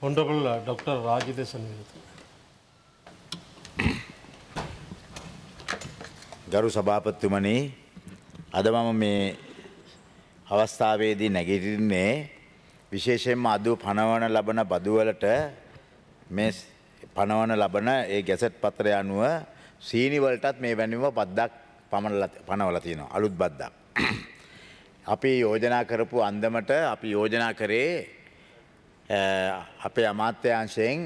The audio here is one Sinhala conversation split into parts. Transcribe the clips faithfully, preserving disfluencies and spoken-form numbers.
Honorable uh, Doctor Rajide Sanwirata. ගරු සභාපතිතුමනි අද මම මේ අවස්ථාවේදී නැගිටින්නේ විශේෂයෙන්ම අද පනවන ලබන බදුවලට මේ පනවන ලබන ඒ ගැසට් පත්‍රය අනුව සීනි වලටත් මේ වැනිව බද්දක් පමණලා පනවලා තියෙනවා අලුත් බද්දක්. අපි යෝජනා කරපු අන්දමට අපි යෝජනා කරේ අපේ අමාත්‍යාංශයෙන්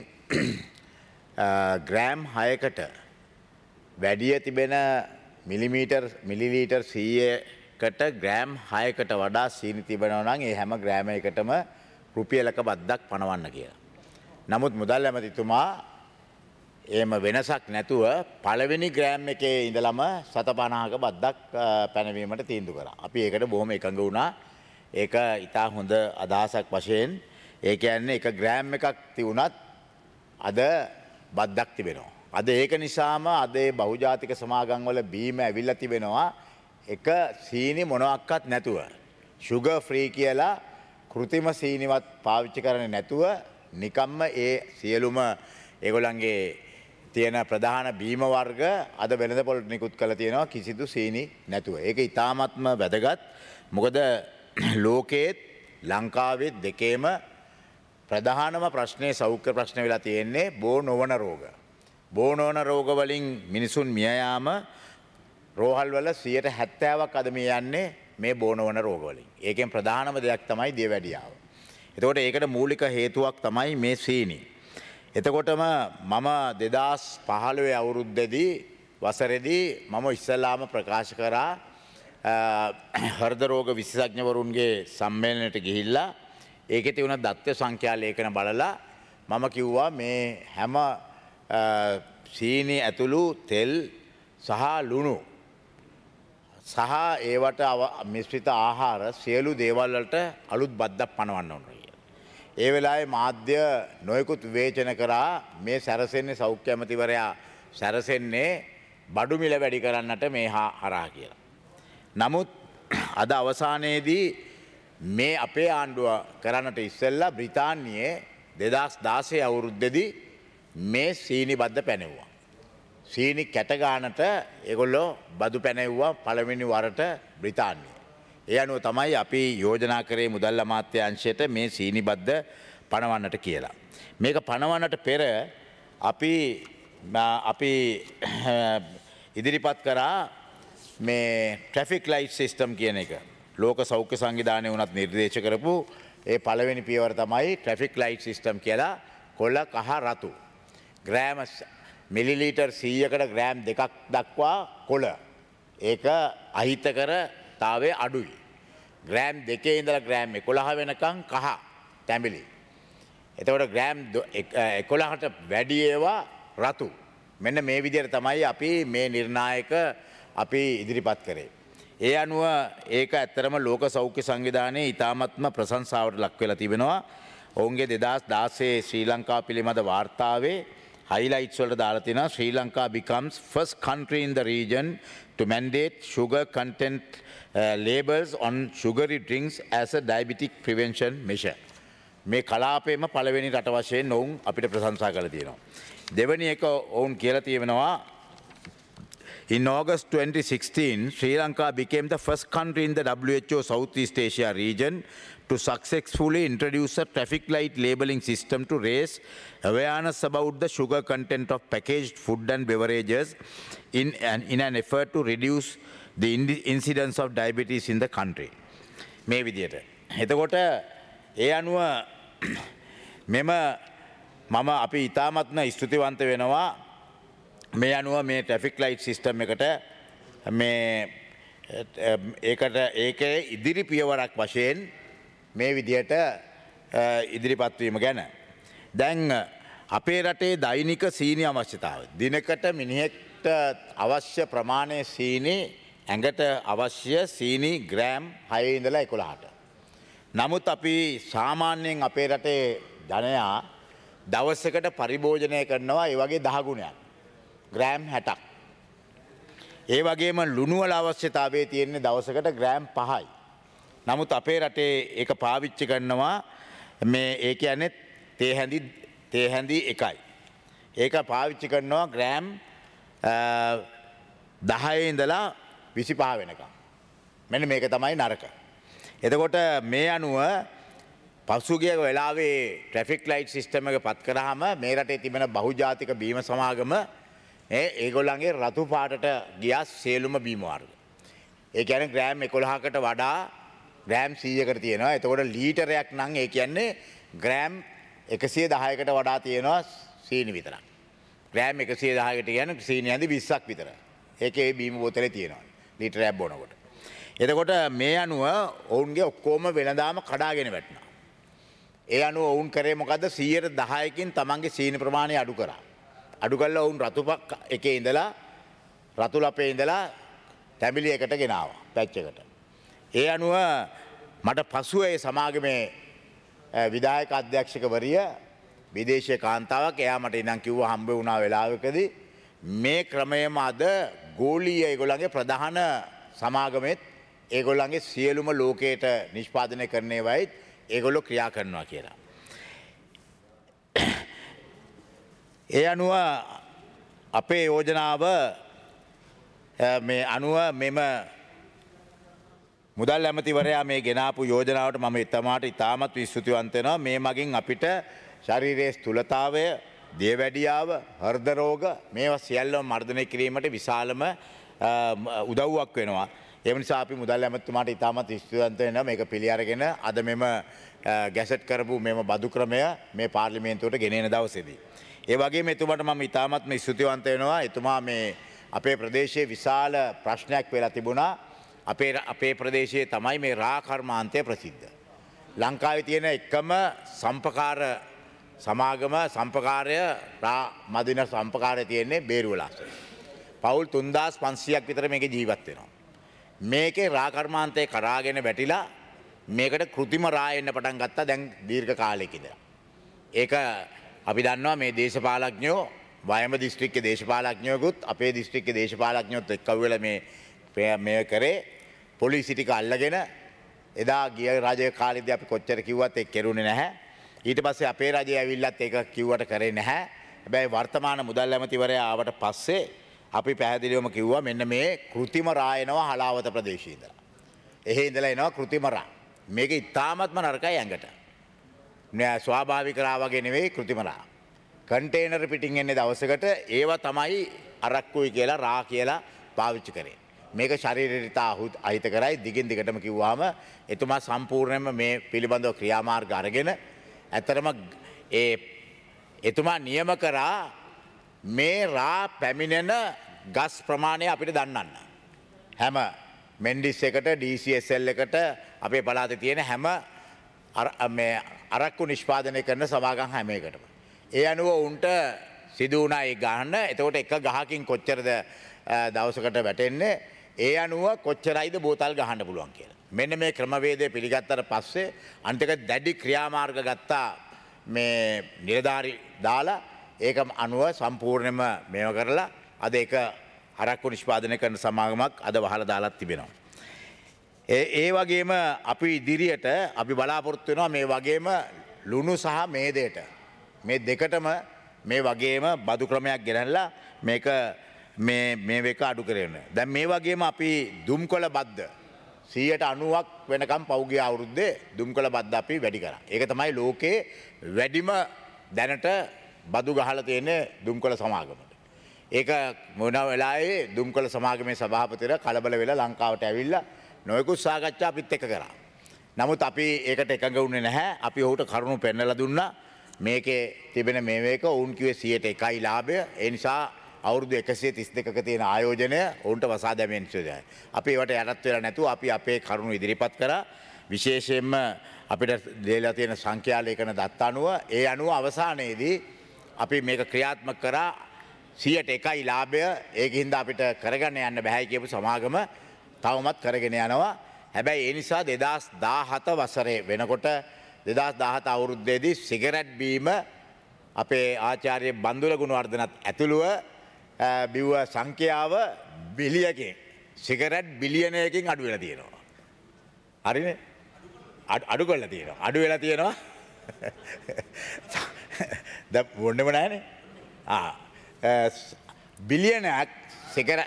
ග්‍රෑම් හයකට වැඩිය තිබෙන මිලිමීටර් මිලිලීටර් සීයකට ග්‍රෑම් හයකට වඩා සීනි තිබෙනවා නම් ඒ හැම ග්‍රෑම් එකකටම රුපියලක බද්දක් පනවන්න කියලා. නමුත් මුදල් ඇමතිතුමා එහෙම වෙනසක් නැතුව පළවෙනි ග්‍රෑම් එකේ ඉඳලම සත පනහක බද්දක් පැනවීමට තීන්දුව කරා. අපි ඒකට බොහොම එකඟ වුණා. ඒක ඉතා හොඳ අදහසක් වශයෙන් ඒ කියන්නේ එක ග්‍රෑම් එකක් තිබුණත් අද බද්දක් තිබෙනවා. අද ඒක නිසාම අද බහුජාතික සමාගම් වල බීම ඇවිල්ලා තිබෙනවා එක සීනි මොනවත් නැතුව sugar free කියලා කෘත්‍රිම සීනිවත් පාවිච්චි කරන්නේ නැතුව නිකම්ම ඒ සියලුම ඒගොල්ලන්ගේ තියෙන ප්‍රධාන බීම වර්ග අද වෙළඳපොළට නිකුත් කරලා තියෙනවා කිසිදු සීනි නැතුව. ඒක ඉතාමත්ම වැදගත්. මොකද ලෝකයේ ලංකාවේ දෙකේම ප්‍රධානම ප්‍රශ්නේ සෞඛ්‍ය ප්‍රශ්න වෙලා තියෙන්නේ බෝ නොවන රෝග. බෝ නොවන රෝග වලින් මිනිසුන් මිය යාම රෝහල් වල සියයට හැත්තෑවක් අද මිය යන්නේ මේ බෝ නොවන රෝග වලින්. ඒකෙන් ප්‍රධානම දෙයක් තමයි දියවැඩියාව. එතකොට ඒකට මූලික හේතුවක් තමයි මේ සීනි. එතකොටම මම දෙදාස් පහළොව අවුරුද්දේදී වසරේදී මම ඉස්සෙල්ලාම ප්‍රකාශ කරා හෘද රෝග විශේෂඥවරුන්ගේ සම්මේලනයට ගිහිල්ලා ඒකේ තිබුණ දත්ත සංඛ්‍යා ලේඛන බලලා මම කිව්වා මේ හැම සීනි ඇතුළු තෙල් සහ ලුණු සහ ඒවට මිශ්‍රිත ආහාර සියලු දේවල් වලට අලුත් බද්දක් පනවන්න ඕන කියලා. ඒ වෙලාවේ මාධ්‍ය නොයෙකුත් විවේචන කරා මේ සැරසෙන්නේ සෞඛ්‍ය ඇමතිවරයා සැරසෙන්නේ බඩු මිල වැඩි කරන්නට මේ හරහා කියලා. නමුත් අද අවසානයේදී මේ අපේ ආණ්ඩුව කරන්නට ඉස්සෙල්ලා බ්‍රිතාන්‍යයේ දෙදාස් දාසය අවුරුද්දේදී මේ සීනි බද්ද පැනෙව්වා. සීනි කැට ගානට ඒගොල්ලෝ බදු පැනෙව්වා පළවෙනි වරට බ්‍රිතාන්‍යයේ. ඒ අනුව තමයි අපි යෝජනා කරේ මුදල් අමාත්‍යාංශයට මේ සීනි බද්ද පනවන්නට කියලා. මේක පනවන්නට පෙර අපි අපි ඉදිරිපත් කරා මේ ට්‍රැෆික් ලයිට් සිස්ටම් කියන එක. ලෝක සෞඛ්‍ය සංවිධානය වුණත් නිර්දේශ කරපු ඒ පළවෙනි පියවර තමයි ට්‍රැෆික් ලයිට් සිස්ටම් කියලා කොළ කහ රතු. ග්‍රෑම මිලිලීටර් සීයකට ග්‍රෑම් දෙකක් දක්වා කොළ. ඒක අහිතකරතාවය අඩුයි. ග්‍රෑම් දෙකේ ඉඳලා ග්‍රෑම් එකොළහ වෙනකන් කහ තැඹිලි. එතකොට ග්‍රෑම් එකොළහට වැඩි ඒවා රතු. මෙන්න මේ විදිහට තමයි අපි මේ නිර්ණායක අපි ඉදිරිපත් කරේ. ඒ අනුව ඒක ඇත්තරම ලෝක සෞඛ්‍ය සංවිධානයේ ඉතාමත්ම ප්‍රශංසාවට ලක් වෙලා තිබෙනවා. ඔවුන්ගේ දෙදාස් දාසයේ ශ්‍රී ලංකාව පිළිබඳ වාර්තාවේ highlights වලට දාලා තියෙනවා ශ්‍රී Lanka becomes first country in the region to mandate sugar content uh, labels on sugary drinks as a diabetic prevention measure. මේ කලාපයේම පළවෙනි රට වශයෙන් ඔවුන් අපිට ප්‍රශංසා කරලා තියෙනවා. දෙවෙනි එක ඔවුන් කියලා තියෙනවා in August twenty sixteen, Sri Lanka became the first country in the W H O Southeast Asia region to successfully introduce a traffic light labeling system to raise awareness about the sugar content of packaged food and beverages in an, in an effort to reduce the incidence of diabetes in the country. මේ විදියට. එතකොට ඒ අනුව මෙම මම අපි ඉතාමත්ම ස්තුතිවන්ත වෙනවා මේ අනුව මේ ට්‍රැෆික් ලයිට් සිස්ටම් එකට මේ ඒකට ඒකේ ඉදිරි පියවරක් වශයෙන් මේ විදියට ඉදිරිපත් වීම ගැන. දැන් අපේ රටේ දෛනික සීනි අවශ්‍යතාවය. දිනකට මිනිහෙක්ට අවශ්‍ය ප්‍රමාණය සීනි ඇඟට අවශ්‍ය සීනි ග්‍රෑම් හයේ ඉඳලා එකොළහට. නමුත් අපි සාමාන්‍යයෙන් අපේ රටේ ජනයා දවසකට පරිභෝජනය කරනවා ඒ වගේ දහ ගුණයක්. ග්‍රෑම් හැටක්. ඒ වගේම ලුණු වල අවශ්‍යතාවය තියෙන්නේ දවසකට ග්‍රෑම් පහයි. නමුත් අපේ රටේ ඒක පාවිච්චි කරනවා මේ ඒ කියන්නේ තේ හැඳි තේ හැඳි එකයි. ඒක පාවිච්චි කරනවා ග්‍රෑම් දහයේ ඉඳලා විසිපහ වෙනකම්. මෙන්න මේක තමයි නරක. එතකොට මේ අනුව පසුගිය වෙලාවේ ට්‍රැෆික් ලයිට් සිස්ටම් එක පත් කරාම මේ රටේ තිබෙන බහුජාතික බීම සමාගම ඒ ඒගොල්ලන්ගේ රතු පාටට ගියා සියලුම බීම වර්ග. ඒ කියන්නේ ග්‍රෑම් එකොළහකට වඩා ග්‍රෑම් සීයකට තියෙනවා. එතකොට ලීටරයක් නම් ඒ කියන්නේ ග්‍රෑම් එකසිය දහයකට වඩා තියෙනවා සීනි විතරක්. ග්‍රෑම් එකසිය දහයකට කියන්නේ සීනි ඇඳි විස්සක් විතර. ඒකේ බීම බෝතලේ තියෙනවා. ලීටරයක් බොනකොට. එතකොට මේ අනුව ඔවුන්ගේ ඔක්කොම වෙළඳාම කඩාගෙන වැටෙනවා. ඒ අනුව ඔවුන් කරේ මොකද්ද සීයට දහයකින් තමන්ගේ සීනි ප්‍රමාණය අඩු කරා. අඩු කළා ඔවුන් රතුපක් එකේ ඉඳලා රතු ලපේ ඉඳලා තැඹිලි එකට ගෙනාවා පැච් එකට. ඒ අනුව මට පසුව ඒ සමාගමේ විධායක අධ්‍යක්ෂකවරිය විදේශීය කාන්තාවක් එයා මට ඉඳන් කිව්වා හම්බ වුණා වෙලාවකදී මේ ක්‍රමයම අද ගෝලීය ඒගොල්ලන්ගේ ප්‍රධාන සමාගමෙත් ඒගොල්ලන්ගේ සියලුම ලෝකයට නිෂ්පාදනය කරන්නේ වයිත් ඒගොල්ලෝ ක්‍රියා කරනවා කියලා. ඒ අනුව අපේ යෝජනාව මේ අනුව මෙම මුදල් ඇමතිවරයා මේ ගෙනාපු යෝජනාවට මම ඉතමාට ඉතාමත් විස්තුතිවන්ත වෙනවා. මේ මගින් අපිට ශරීරයේ ස්ථූලතාවය, දියවැඩියාව, හෘද රෝග මේවා සියල්ලම මර්ධනය කිරීමට විශාලම උදව්වක් වෙනවා. ඒ නිසා අපි මුදල් ඇමතිතුමාට ඉතාමත් විස්තුතිවන්ත වෙනවා මේක පිළි අරගෙන අද මෙම ගැසට් කරපු මෙම බදු ක්‍රමය මේ පාර්ලිමේන්තුවට ගෙනෙන දවසේදී. ඒ වගේම එතුමාට මම ඉතාමත්ම ස්තුතිවන්ත වෙනවා. එතුමා මේ අපේ ප්‍රදේශයේ විශාල ප්‍රශ්නයක් වෙලා තිබුණා. අපේ අපේ ප්‍රදේශයේ තමයි මේ රා කර්මාන්තය ප්‍රසිද්ධ. ලංකාවේ තියෙන එකම සම්පකාර සමාගම සම්පකාරය රා මදින සම්පකාරය තියෙන්නේ බේරුවලාස. පවුල් තුන්දාස් පන්සියයක් විතර මේකේ ජීවත් වෙනවා. මේකේ රා කර්මාන්තය කරාගෙන වැටිලා මේකට කෘතිම රා එන්න පටන් ගත්තා දැන් දීර්ඝ කාලයක ඉඳලා. ඒක අපි දන්නවා මේ දේශපාලඥයෝ වයඹ දිස්ත්‍රික්කයේ දේශපාලඥයෝගුත් අපේ දිස්ත්‍රික්කයේ දේශපාලඥයොත් එක්ක වෙලා මේ මේ කරේ පොලිසිය ටික අල්ලගෙන එදා ගිය රජය කාලෙදී අපි කොච්චර කිව්වත් ඒක කෙරුණේ නැහැ. ඊට පස්සේ අපේ රජය ඇවිල්ලත් ඒක කිව්වට කරේ නැහැ. හැබැයි වර්තමාන මුදල් ඇමතිවරයා ආවට පස්සේ අපි පැහැදිලිවම කිව්වා මෙන්න මේ කෘතිම රා එනවා හලාවත ප්‍රදේශයේ ඉඳලා. එහෙ ඉඳලා එනවා කෘතිම රා. මේක ඉතාමත්ම නරකයි ඇඟට. නෑ ස්වාභාවික රා වගේ නෙවෙයි කෘතිම රා. කන්ටේනර් පිටින් එන්නේ දවසකට ඒව තමයි අරක්කුයි කියලා රා කියලා පාවිච්චි කරේ. මේක ශරීරයට අහිත කරයි දිගින් දිගටම කිව්වාම එතුමා සම්පූර්ණයෙන්ම මේ පිළිබඳව ක්‍රියාමාර්ග අරගෙන ඇතරම ඒ එතුමා නියම කරා මේ රා පැමිණෙන ගස් ප්‍රමාණය අපිට දන්නන්න. හැම මෙන්ඩිස් එකට ඩී සී එස් එල් එකට අපේ පළාතේ තියෙන හැම අරක්කු නිෂ්පාදනය කරන සමාගම් හැම එකටම. ඒ අනුව උන්ට සිදු වුණා ඒ ගහන්න. එතකොට එක ගහකින් කොච්චරද දවසකට වැටෙන්නේ? ඒ අනුව කොච්චරයිද බෝතල් ගහන්න පුළුවන් කියලා. මෙන්න මේ ක්‍රමවේදය පිළිගත්තට පස්සේ අන්තික දැඩි ක්‍රියාමාර්ග ගත්තා මේ නිලධාරි දාලා ඒක අනුව සම්පූර්ණයෙන්ම මේව කරලා අද ඒක අරක්කු නිෂ්පාදනය කරන සමාගමක් අද වහලා දාලා තිබෙනවා. ඒ ඒ වගේම අපි ඉදිරියට අපි බලාපොරොත්තු වෙනවා මේ වගේම ලුණු සහ මේදයට මේ දෙකටම මේ වගේම බදු ක්‍රමයක් ගෙනල්ලා මේක මේ මේ එක අඩු කරගෙන. දැන් මේ වගේම අපි දුම්කොළ බද්ද සීයට අනූවක් වෙනකම් පෞගිය අවුරුද්දේ දුම්කොළ බද්ද අපි වැඩි කරා. ඒක තමයි ලෝකේ වැඩිම දැනට බදු ගහලා තියෙන්නේ දුම්කොළ සමාගමට. ඒක මොන වෙලාවේ දුම්කොළ සමාගමේ සභාපතිවරයා කලබල වෙලා ලංකාවට ඇවිල්ලා නොයෙකුත් සාකච්ඡා අපිත් එක්ක කරා. නමුත් අපි ඒකට එකඟ වුණේ නැහැ. අපි ඔහුට කරුණු පෙන්නලා දුන්නා. මේකේ තිබෙන මේවේක ඔවුන් කිව්වේ සියයට එකයි ලාභය. ඒ නිසා අවුරුදු එකසිය තිස් දෙකක තියෙන ආයෝජනය ඔවුන්ට වසා දැමීම සිදුවයි. අපි ඒවට යටත් වෙලා නැතුව අපි අපේ කරුණු ඉදිරිපත් කරා. විශේෂයෙන්ම අපිට දෙලා තියෙන සංඛ්‍යා ලේඛන දත්ත අනුව ඒ අනුව අවසානයේදී අපි මේක ක්‍රියාත්මක කරා සියයට එකයි ලාභය. ඒකින්ද අපිට කරගන්න යන්න බැහැ කියපු සමාගම තවමත් කරගෙන යනවා. හැබැයි ඒ නිසා දෙදාස් දාහත වසරේ වෙනකොට දෙදාස් දාහත අවුරුද්දේදී සිගරට් බීම අපේ ආචාර්ය බන්දුල ගුණවර්ධනත් ඇතුළුව බිව්ව සංඛ්‍යාව බිලියකින් සිගරට් බිලියනයකින් අඩු වෙලා තියෙනවා. හරිනේ? අඩු කරලා තියෙනවා. අඩු වෙලා තියෙනවා. ද බොන්නම නෑනේ. ආ බිලියනයක් සිකර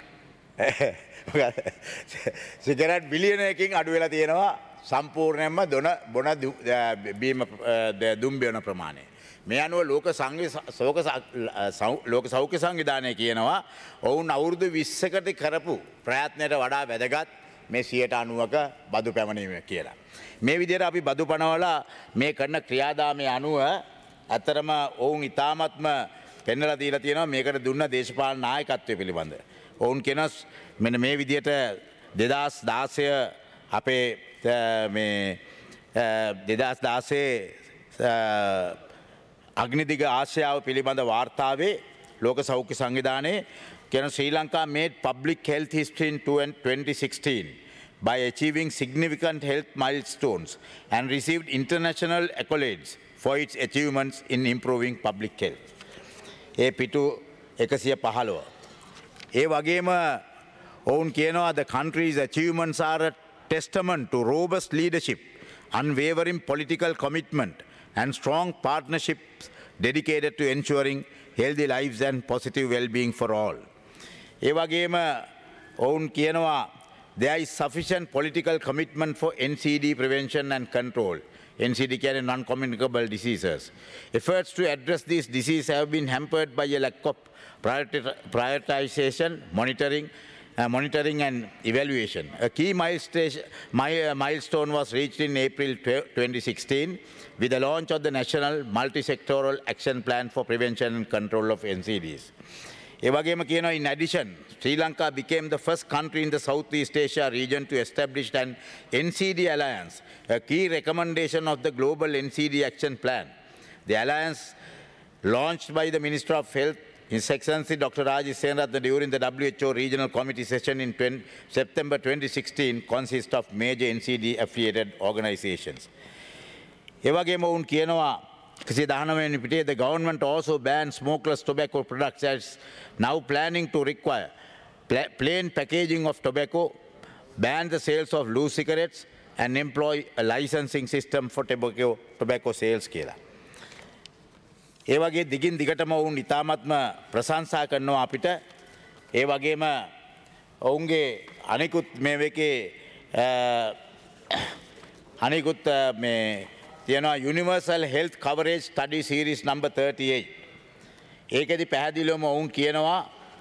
සිගරට් බිලියනයකින් අඩු වෙලා තියෙනවා සම්පූර්ණයෙන්ම දොන බොන බීම දුම්බියන ප්‍රමාණය. මේ අනුව ලෝක සෝක ලෝක සෞඛ්‍ය සංවිධානය කියනවා ඔවුන් අවුරුදු විස්සකට කරපු ප්‍රයත්නයට වඩා වැදගත් මේ සියයට අනුවක බදු පැමණීම කියලා. මේ විදිහට අපි බදු පනවලා මේ කරන ක්‍රියාදාමය අනුව ඇත්තරම ඔවුන් ඉතාමත්ම පෙන්නලා දීලා තියෙනවා මේකට දුන්න දේශපාලන නායකත්වය පිළිබඳ. ඔවුන් කෙනස් මෙන්න මේ විදිහට දෙදස් දාසය අපේ දෙදස් දාසේ අග්නිදිග ආශ්‍යාව පිළිබඳ වාර්තාවේ ලෝක සෞඛ්‍ය සංවිධානයේ කියන ශ්‍රී Lanka made public health history in twenty sixteen by achieving significant health milestones and received international accolades for its achievements in improving public health. ඒ පිටු එකසිය පහළොව. ඒ වගේම ඔවුන් කියනවා the country's achievements are a testament to robust leadership, unwavering political commitment and strong partnerships dedicated to ensuring healthy lives and positive well-being for all. ඒ වගේම ඔවුන් කියනවා there is sufficient political commitment for N C D prevention and control. N C D කියන්නේ non-communicable diseases. Efforts to address these diseases have been hampered by a lack of prioritization, monitoring, uh, monitoring and evaluation. A key milestone, my, uh, milestone was reached in April twenty sixteen with the launch of the National Multi-Sectoral Action Plan for Prevention and Control of N C Ds. ඒ වගේම කියනවා in addition, Sri Lanka became the first country in the Southeast Asia region to establish an N C D alliance, a key recommendation of the global N C D action plan. The alliance, launched by the Minister of Health, His Excellency Doctor Rajesh Sejanaratne during the W H O regional committee session in September twenty sixteen, consists of major N C D affiliated organizations. ඒ වගේම ඔවුන් කියනවා the government also banned smokeless tobacco products and is now planning to require plain packaging of tobacco, ban the sales of loose cigarettes and employ a licensing system for tobacco, tobacco sales කියලා. ඒ වගේ දිගින් දිගටම ඔවුන් ඉතාමත්ම ප්‍රශංසා කරනවා අපිට. ඒ වගේම ඔවුන්ගේ අනිකුත් මේ වෙකේ අනිකුත් මේ තියෙනවා Universal Health Coverage Study Series number thirty-eight. ඒකෙදි පැහැදිලිවම ඔවුන් කියනවා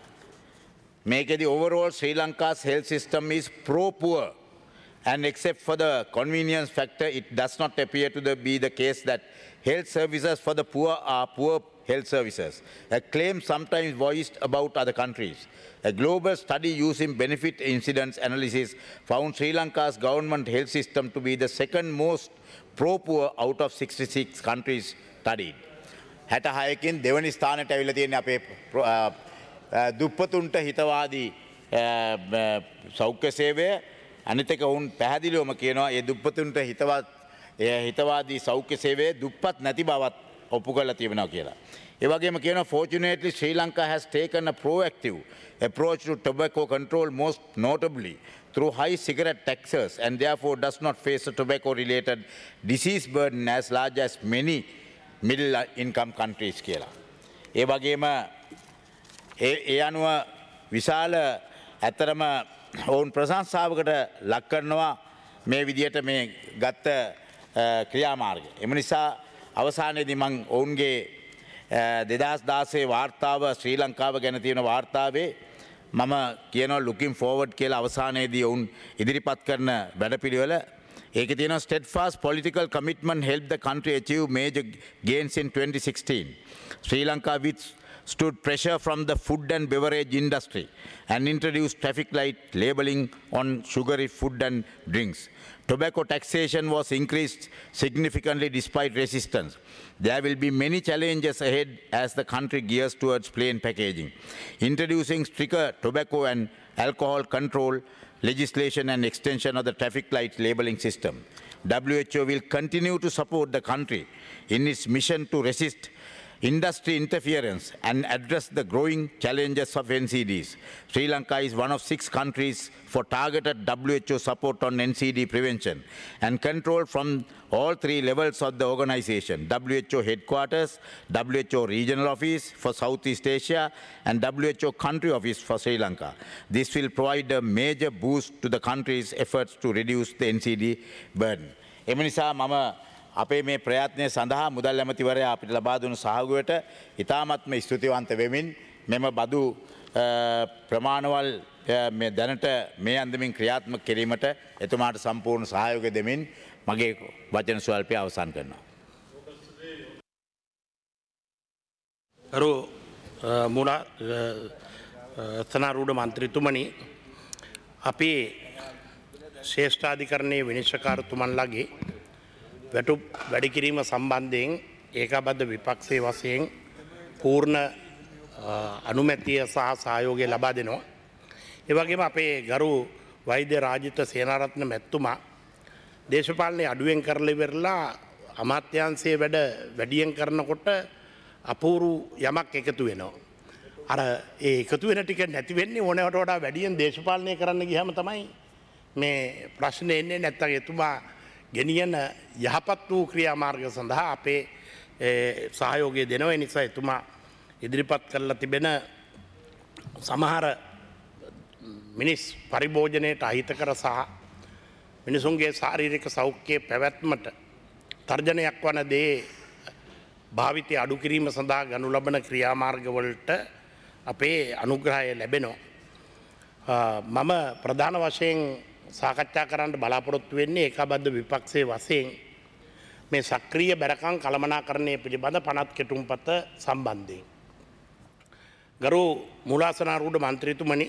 මේකෙදි overall Sri Lanka's health system is pro-poor and except for the convenience factor it does not appear to the, be the case that health services for the poor are poor health services, a claim sometimes voiced about other countries. A global study using benefit incidence analysis found Sri Lanka's government health system to be the second most pro-poor out of sixty-six countries studied. හැටහයකින් දෙවනි ස්ථානයට ඇවිල්ලා තියෙන්නේ අපේ දුප්පතුන්ට හිතවාදී සෞඛ්‍ය සේවය. අනිත් එක වුන් පැහැදිලිවම කියනවා ඒ දුප්පතුන්ට හිතවත් හිතවාදී සෞඛ්‍ය සේවය දුප්පත් නැති බවත් ඔප්පු කරලා තියෙනවා කියලා. ඒ වගේම කියනවා fortunately Sri Lanka has taken a proactive approach to tobacco control, most notably through high cigarette taxes, and therefore does not face a tobacco related disease burden as large as many middle income countries කියලා. ඒ වගේම ඒ අනුව විශාල ඇත්තරම ඔවුන් ප්‍රශංසාවකට ලක් කරනවා මේ විදියට මේ ගත්ත ක්‍රියාමාර්ගය. එම නිසා අවසානයේදී මම ඔවුන්ගේ දෙදස් දාසය වාර්තාව ශ්‍රී ලංකාව ගැන තියෙන වාර්තාවේ මම කියනවා looking forward කියලා අවසානයේදී ඔවුන් ඉදිරිපත් කරන වැඩපිළිවෙල. ඒකේ තියෙනවා steadfast political commitment helped the country achieve major gains in twenty sixteen. Sri Lanka withstood pressure from the food and beverage industry and introduced traffic light labeling on sugary food and drinks. Tobacco taxation was increased significantly despite resistance. There will be many challenges ahead as the country gears towards plain packaging. Introducing stricter tobacco and alcohol control legislation and extension of the traffic light labeling system. W H O will continue to support the country in its mission to resist industry interference and address the growing challenges of N C Ds. Sri Lanka is one of six countries for targeted W H O support on N C D prevention and control from all three levels of the organization: W H O headquarters, W H O regional office for Southeast Asia, and W H O country office for Sri Lanka. This will provide a major boost to the country's efforts to reduce the N C D burden. එමනිසා මම අපේ මේ ප්‍රයත්නය සඳහා මුදල් ඇමතිවරයා අපිට ලබා දුණු සහයෝගයට ඉතාමත්ම ස්තුතිවන්ත වෙමින් මෙම බදු ප්‍රමාණවල් මේ දැනට මේ අන්දමින් ක්‍රියාත්මක කිරීමට එතුමාට සම්පූර්ණ සහයෝගය දෙමින් මගේ වචන ස්වල්පය අවසන් කරනවා. ගරු මූල ස්ථනාරූඪ මන්ත්‍රීතුමනි, අපේ ශ්‍රේෂ්ඨාධිකරණයේ විනිශ්චයකාරතුමන්ලාගේ වැටුප් වැඩි කිරීම සම්බන්ධයෙන් ඒකාබද්ධ විපක්ෂයේ වශයෙන් පූර්ණ අනුමැතිය සහ සහයෝගය ලබා දෙනවා. ඒ වගේම අපේ ගරු වෛද්‍ය රාජිත සේනාරත්න මැතිතුමා දේශපාලනයේ අඩුවෙන් කරලා ඉවරලා අමාත්‍යාංශයේ වැඩ වැඩියෙන් කරනකොට අපූර්ව යමක් එකතු වෙනවා. අර ඒ එකතු වෙන ටික නැති වෙන්නේ ඕනෑවට වඩා වැඩියෙන් දේශපාලනය කරන්න ගියාම තමයි මේ ප්‍රශ්නේ එන්නේ. නැත්තම් එතුමා ගෙනියන යහපත් වූ ක්‍රියාමාර්ග සඳහා අපේ සහයෝගය දෙනවා. ඒ නිසා එතුමා ඉදිරිපත් කරලා තිබෙන සමහර මිනිස් පරිභෝජනයට අහිතකර සහ මිනිසුන්ගේ ශාරීරික සෞඛ්‍යයේ පැවැත්මට තර්ජනයක් වන දේ භාවිතය අඩු කිරීම සඳහා ගනු ලබන ක්‍රියාමාර්ගවලට අපේ අනුග්‍රහය ලැබෙනවා. මම ප්‍රධාන වශයෙන් සාකච්ඡා කරන්න බලාපොරොත්තු වෙන්නේ ඒකාබද්ධ විපක්ෂයේ වශයෙන් මේ සක්‍රීය බැරකම් කළමනාකරණය පිළිබඳ පනත් කෙටුම්පත සම්බන්ධයෙන්. ගරු මූලාසනාරූඪ මන්ත්‍රීතුමනි,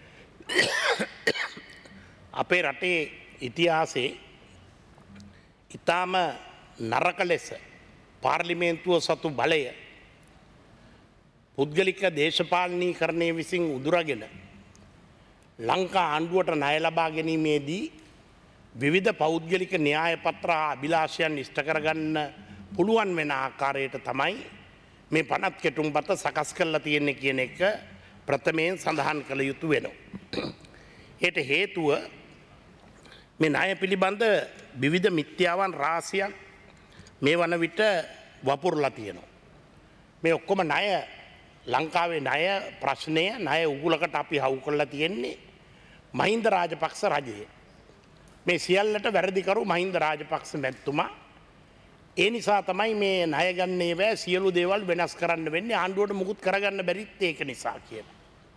අපේ රටේ ඉතිහාසයේ ඉතාම නරක ලෙස පාර්ලිමේන්තුව සතු බලය පුද්ගලික දේශපාලනීකරණය විසින් උදුරගෙන ලංකා ආණ්ඩුවට ණය ලබා ගැනීමේදී විවිධ පෞද්ගලික න්‍යාය පත්‍ර හා අභිලාෂයන් ඉෂ්ට කරගන්න පුළුවන් වෙන ආකාරයට තමයි මේ පනත් කෙටුම්පත සකස් කරලා තියෙන්නේ කියන එක ප්‍රථමයෙන් සඳහන් කළ යුතු වෙනවා. ඒට හේතුව මේ ණය පිළිබඳ විවිධ මිත්‍යාවන් රාශියක් මේ වන විට වපුරලා තියෙනවා. මේ ඔක්කොම ණය ලංකාවේ ණය ප්‍රශ්නය ණය උගුලකට අපි හවු කරලා තියෙන්නේ මහින්ද රාජපක්ෂ රජයේ. මේ සියල්ලට වැරදිකරු මහින්ද රාජපක්ෂ මැතිතුමා. ඒ නිසා තමයි මේ ණය ගන්න ඒවා සියලු දේවල් වෙනස් කරන්න වෙන්නේ, ආණ්ඩුවට මුකුත් කරගන්න බැරිත් ඒක නිසා කියලා.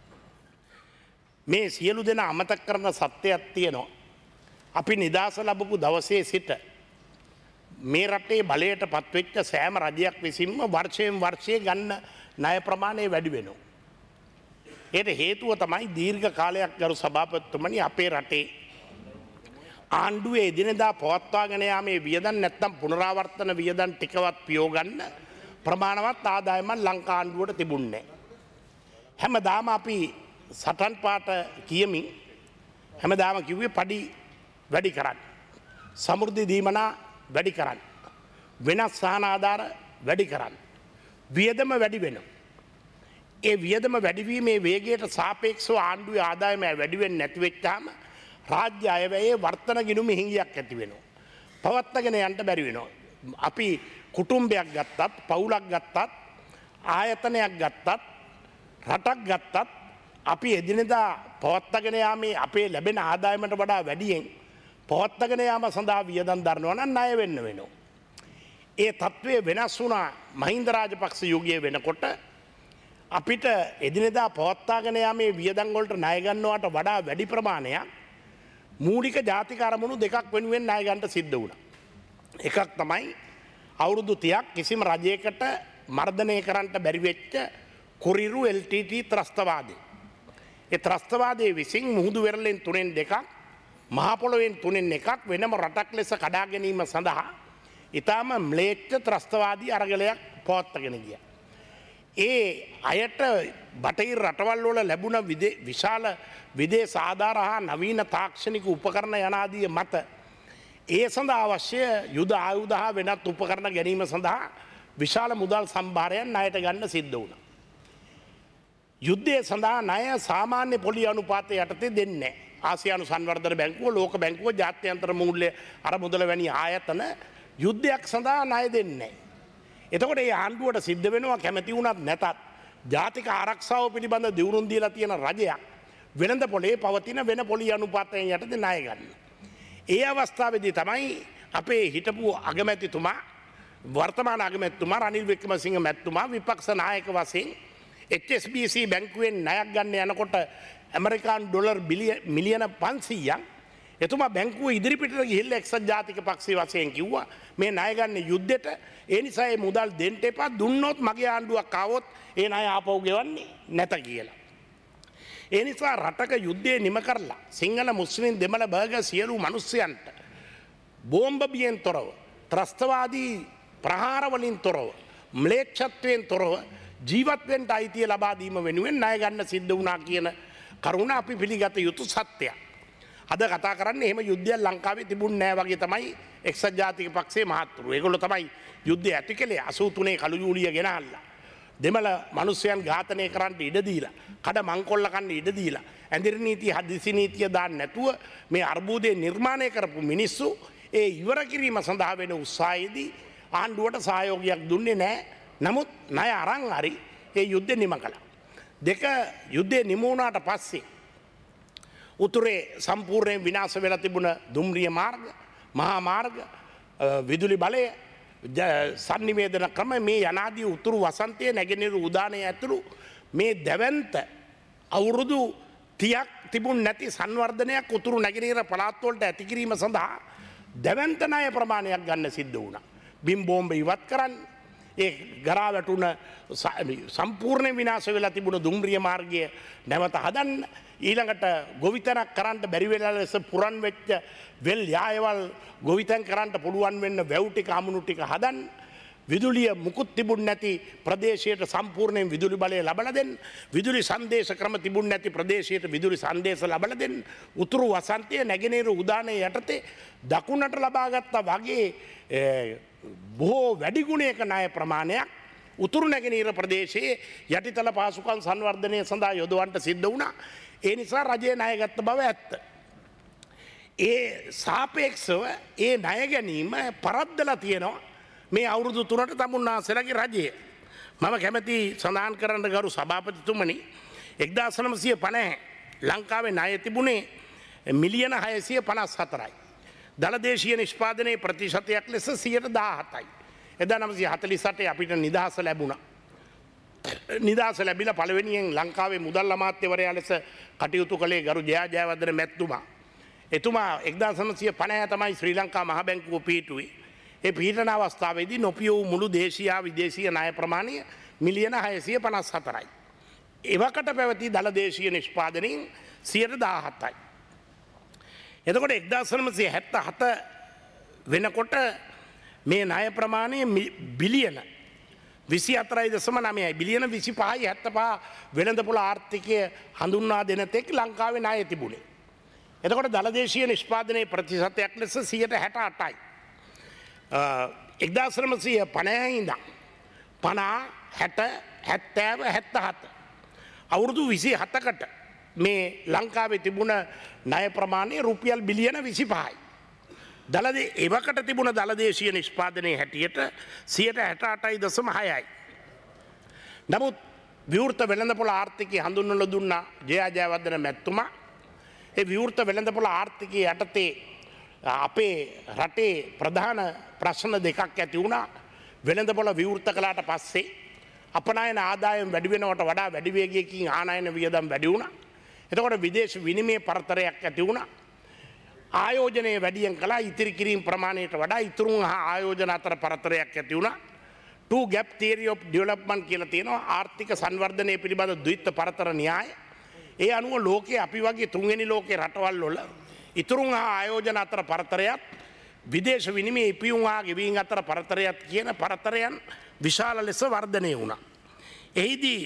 මේ සියලු දෙනා අමතක කරන සත්‍යයක් තියෙනවා. අපි නිදහස ලැබපු දවසේ සිට මේ රටේ බලයට පත්වෙච්ච සෑම රජයක් විසින්ම වර්ෂයෙන් වර්ෂය ගන්න ණය ප්‍රමාණය වැඩි වෙනවා. ඒට හේතුව තමයි දීර්ඝ කාලයක් ගරු සභාපතිතුමනි අපේ රටේ ආණ්ඩුවේ එදිනෙදා පවත්වාගෙන යාමේ වියදම් නැත්තම් පුනරාවර්තන වියදම් ටිකවත් පියෝ ගන්න ප්‍රමාණවත් ආදායමක් ලංකා ආණ්ඩුවට තිබුණේ නැහැ. හැමදාම අපි සටන් පාට කියමින් හැමදාම කිව්වේ පඩි වැඩි කරන්න, සමෘද්ධි දීමනා වැඩි කරන්න, වෙනස් සහන ආධාර වැඩි කරන්න, වියදම වැඩි වෙනවා. ඒ වියදම වැඩිවීමේ වේගයට සාපේක්ෂව ආණ්ඩුවේ ආදායම වැඩි වෙන්නේ නැති වෙච්චාම රාජ්‍ය අයවැයේ වර්තන ගිණුම හිඟියක් ඇති වෙනවා. පවත්වාගෙන යන්න බැරි වෙනවා. අපි කුටුම්බයක් ගත්තත්, පවුලක් ගත්තත්, ආයතනයක් ගත්තත්, රටක් ගත්තත් අපි එදිනෙදා පවත්වාගෙන යාමේ අපේ ලැබෙන ආදායමට වඩා වැඩියෙන් පවත්වාගෙන යාම සඳහා වියදම් දරනවා නම් ණය වෙන්න වෙනවා. ඒ තත්ත්වය වෙනස් වුණා මහින්ද රාජපක්ෂ යුගයේ වෙනකොට. අපිට එදිනෙදා පවත්වාගෙන යාමේ වියදම් වලට ණය ගන්නවට වඩා වැඩි ප්‍රමාණයක් මූලික ජාතික අරමුණු දෙකක් වෙනුවෙන් ණය ගන්න සිද්ධ වුණා. එකක් තමයි අවුරුදු තිහක් කිසිම රජයකට මර්ධනය කරන්න බැරි වෙච්ච කුරිරු එල් ටී ටී ත්‍රස්තවාදය. ඒ ත්‍රස්තවාදයේ විසින් මුහුදු වෙරළෙන් තුනෙන් දෙකක්, මහ පොළොවෙන් තුනෙන් එකක් වෙනම රටක් ලෙස කඩා ගැනීම සඳහා ඊටාම ම්ලේච්ඡ ත්‍රස්තවාදී අරගලයක් පවත්වාගෙන ගියා. ඒ අයට බටහිර රටවල් වල ලැබුණ විශාල විදේශ ආධාර හා නවීන තාක්ෂණික උපකරණ යනාදී මත ඒ සඳහා අවශ්‍ය යුද ආයුධ හා වෙනත් උපකරණ ගැනීම සඳහා විශාල මුදල් සම්භාරයන් ණයට ගන්න සිද්ධ වුණා. යුද්ධය සඳහා ණය සාමාන්‍ය පොලි අනුපාතය යටතේ දෙන්නේ නැහැ. ආසියානු සංවර්ධන බැංකුව, ලෝක බැංකුව, ජාත්‍යන්තර මූල්‍ය අරමුදල වැනි ආයතන යුද්ධයක් සඳහා ණය දෙන්නේ නැහැ. එතකොට මේ ආණ්ඩුවට සිද්ධ වෙනවා කැමැති වුණත් නැතත් ජාතික ආරක්ෂාව පිළිබඳ දියුණුම් දීලා තියෙන රජයක් වෙළඳ පොලේ පවතින වෙන පොලි අනුපාතයෙන් යටතේ ණය ගන්න. ඒ අවස්ථාවේදී තමයි අපේ හිටපු අගමැතිතුමා වර්තමාන අගමැතිතුමා රනිල් වික්‍රමසිංහ මැතිතුමා විපක්ෂ නායක වශයෙන් එච් එස් බී සී බැංකුවෙන් ණයක් ගන්න යනකොට ඇමරිකානු ඩොලර් මිලියන පන්සීයක් එතුමා බැංකුව ඉදිරිපිටට ගිහිල්ලා එක්සත් ජාතික පක්ෂයේ වශයෙන් කිව්වා මේ ණය ගන්න යුද්ධෙට ඒ නිසා මේ මුදල් දෙන්න එපා, දුන්නොත් මගේ ආණ්ඩුවක් ආවොත් ඒ ණය ආපහු ගෙවන්නේ නැත කියලා. ඒ නිසා රටක යුද්ධය නිම කරලා සිංහල මුස්ලිම් දෙමළ බර්ග සියලු මිනිස්සුන්ට බෝම්බ බියෙන් තොරව, ත්‍රස්තවාදී ප්‍රහාර වලින් තොරව, ම්ලේච්ඡත්වයෙන් තොරව ජීවත් වෙන්න අයිතිය ලබා දීම වෙනුවෙන් ණය ගන්න සිද්ධ වුණා කියන කරුණ අපි පිළිගත යුතු සත්‍යයක්. අද කතා කරන්නේ එහෙම යුද්ධයක් ලංකාවේ තිබුණ නෑ වගේ තමයි එක්සත් ජාතික පක්ෂයේ මහත්තුරු. ඒගොල්ලෝ තමයි යුද්ධය ඇති කළේ අසූ තුනේ කළු ජූලිය ගෙනල්ලා. දෙමළ මිනිස්යන් ඝාතනය කරන්න ඉඩ දීලා, කඩ මංකොල්ල කන්න ඉඩ දීලා, ඇඳිරි නීතිය හදිසි නීතිය දාන්න නැතුව මේ අර්බුදය නිර්මාණය කරපු මිනිස්සු ඒ ඉවර කිරීම සඳහා වෙන උත්සාහයේදී ආණ්ඩුවට සහයෝගයක් දුන්නේ නැහැ. නමුත් ණය අරන් හරි ඒ යුද්ධය නිම කළා. දෙක යුද්ධය නිම වුණාට පස්සේ උතුරේ සම්පූර්ණයෙන් විනාශ වෙලා තිබුණ දුම්රිය මාර්ග, මහා මාර්ග, විදුලි බලය, සංනිවේදන ක්‍රම මේ යනාදී උතුරු වසන්තයේ නැගෙනහිර උදානයේ ඇතුළු මේ දැවැන්ත අවුරුදු තියක් තිබුණ නැති සංවර්ධනයක් උතුරු නැගෙනහිර පළාත් වලට ඇති කිරීම සඳහා දැවැන්ත ණය ප්‍රමාණයක් ගන්න සිද්ධ වුණා. බිම් බෝම්බ ඉවත් කරන්න, ඒ ගරා වැටුණ සම්පූර්ණ විනාශ වෙලා තිබුණ දුම්රිය මාර්ගය නැවත හදන්න, ඊළඟට ගොවිතැනක් කරන්න බැරි වෙලා ලෙස පුරන් වෙච්ච වෙල් යායවල් ගොවිතැන් කරන්න පුළුවන් වෙන්න වැව් ටික අමුණු ටික හදන්න, විදුලිය මුකුත් තිබුණ නැති ප්‍රදේශයට සම්පූර්ණයෙන් විදුලි බලය ලබලා දෙන්න, විදුලි සංදේශ ක්‍රම තිබුණ නැති ප්‍රදේශයට විදුලි සංදේශ ලබලා දෙන්න, උතුරු වසන්තයේ නැගෙනහිර උදානයේ යටතේ දකුණට ලබාගත්තා වගේ බොහෝ වැඩි ගුණයක ණය ප්‍රමාණයක් උතුරු නැගෙනහිර ප්‍රදේශයේ යටිතල පහසුකම් සංවර්ධනය සඳහා යොදවන්නට සිද්ධ වුණා. ඒ නිසා රජය ණය ගත්ත බව ඇත්ත. ඒ සාපේක්ෂව ඒ ණය ගැනීම පරද්දලා තියෙනවා මේ අවුරුදු තුනට තමුන්නාසලගේ රජය. මම කැමති සඳහන් කරන්න ගරු සභාපතිතුමනි, එක්දාස් නවසිය පනහ ලංකාවේ ණය තිබුණේ මිලියන හයසිය පනස් හතරයි. දළදේශීය නිෂ්පාදනයේ ප්‍රතිශතයක් ලෙස සියයට දාහතයි. එදා නවසිය හතළිස් අටේ අපිට නිදහස ලැබුණා. නිදහස ලැබිලා පළවෙනියෙන් ලංකාවේ මුදල් අමාත්‍යවරයා ලෙස කටයුතු කළේ ගරු ජයා ජයවර්ධන මැතිතුමා. එතුමා එක්දාස් නවසිය පනහ තමයි ශ්‍රී ලංකා මහ බැංකුව පිහිටුවේ. ඒ පිහිටන අවස්ථාවේදී නොපිය වූ මුළු දේශීය විදේශීය ණය ප්‍රමාණය මිලියන හයසිය පනස් හතරයි. එවකට පැවති දළදේශීය නිෂ්පාදනයෙන් සියයට දාහතයි. එතකොට එක්දාස් නවසිය හැත්තෑ හත වෙනකොට මේ ණය ප්‍රමාණය බිලියන විසි හතරයි දශම නවයයි, බිලියන විසිපහයි හැත්තෑ පහ වෙළඳපොළ ආර්ථිකය හඳුන්වා දෙන තෙක් ලංකාවේ ණය තිබුණේ. එතකොට දළදේශීය නිෂ්පාදනයේ ප්‍රතිශතයක් ලෙස සියයට හැට අටයි. එක්දාස් නවසිය පනහ ඉඳන් පනහ, හැට, හැත්තෑව, හැත්තෑ හත අවුරුදු විසි හතකට මේ ලංකාවේ තිබුණ ණය ප්‍රමාණය රුපියල් බිලියන විසිපහයි. දළදේ එවකට තිබුණ දළදේශීය නිෂ්පාදනයේ හැටියට සියයට හැට අටයි දශම හයයි. නමුත් විවෘත වෙළඳපොළ ආර්ථිකය හඳුන්වලා දුන්නා ජයා ජයවර්ධන මැතිතුමා. ඒ විවෘත වෙළඳපොළ ආර්ථිකය යටතේ අපේ රටේ ප්‍රධාන ප්‍රශ්න දෙකක් ඇති වුණා. වෙළඳපොළ විවෘත කළාට පස්සේ අපනයන ආදායම් වැඩි වෙනවට වඩා වැඩි වේගයකින් ආනයන වියදම් වැඩි වුණා. එතකොට විදේශ විනිමය පරතරයක් ඇති වුණා. ආයෝජනය වැඩියෙන් කළා. ඉතිරි කිරීම ප්‍රමාණයට වඩා ඉතුරුන් හා ආයෝජන අතර පරතරයක් ඇති වුණා. two gap theory of development කියලා තියෙනවා. ආර්ථික සංවර්ධනය පිළිබඳ ද්විත්ව පරතර න්‍යාය. ඒ අනුව ලෝකයේ අපි වගේ තුන්වෙනි ලෝකයේ රටවල් වල ඉතුරුන් හා ආයෝජන අතර පරතරයක්, විදේශ විනිමය ඉපියුම් හා ගෙවීම් අතර පරතරයක් කියන පරතරයන් විශාල ලෙස වර්ධනය වුණා. එහිදී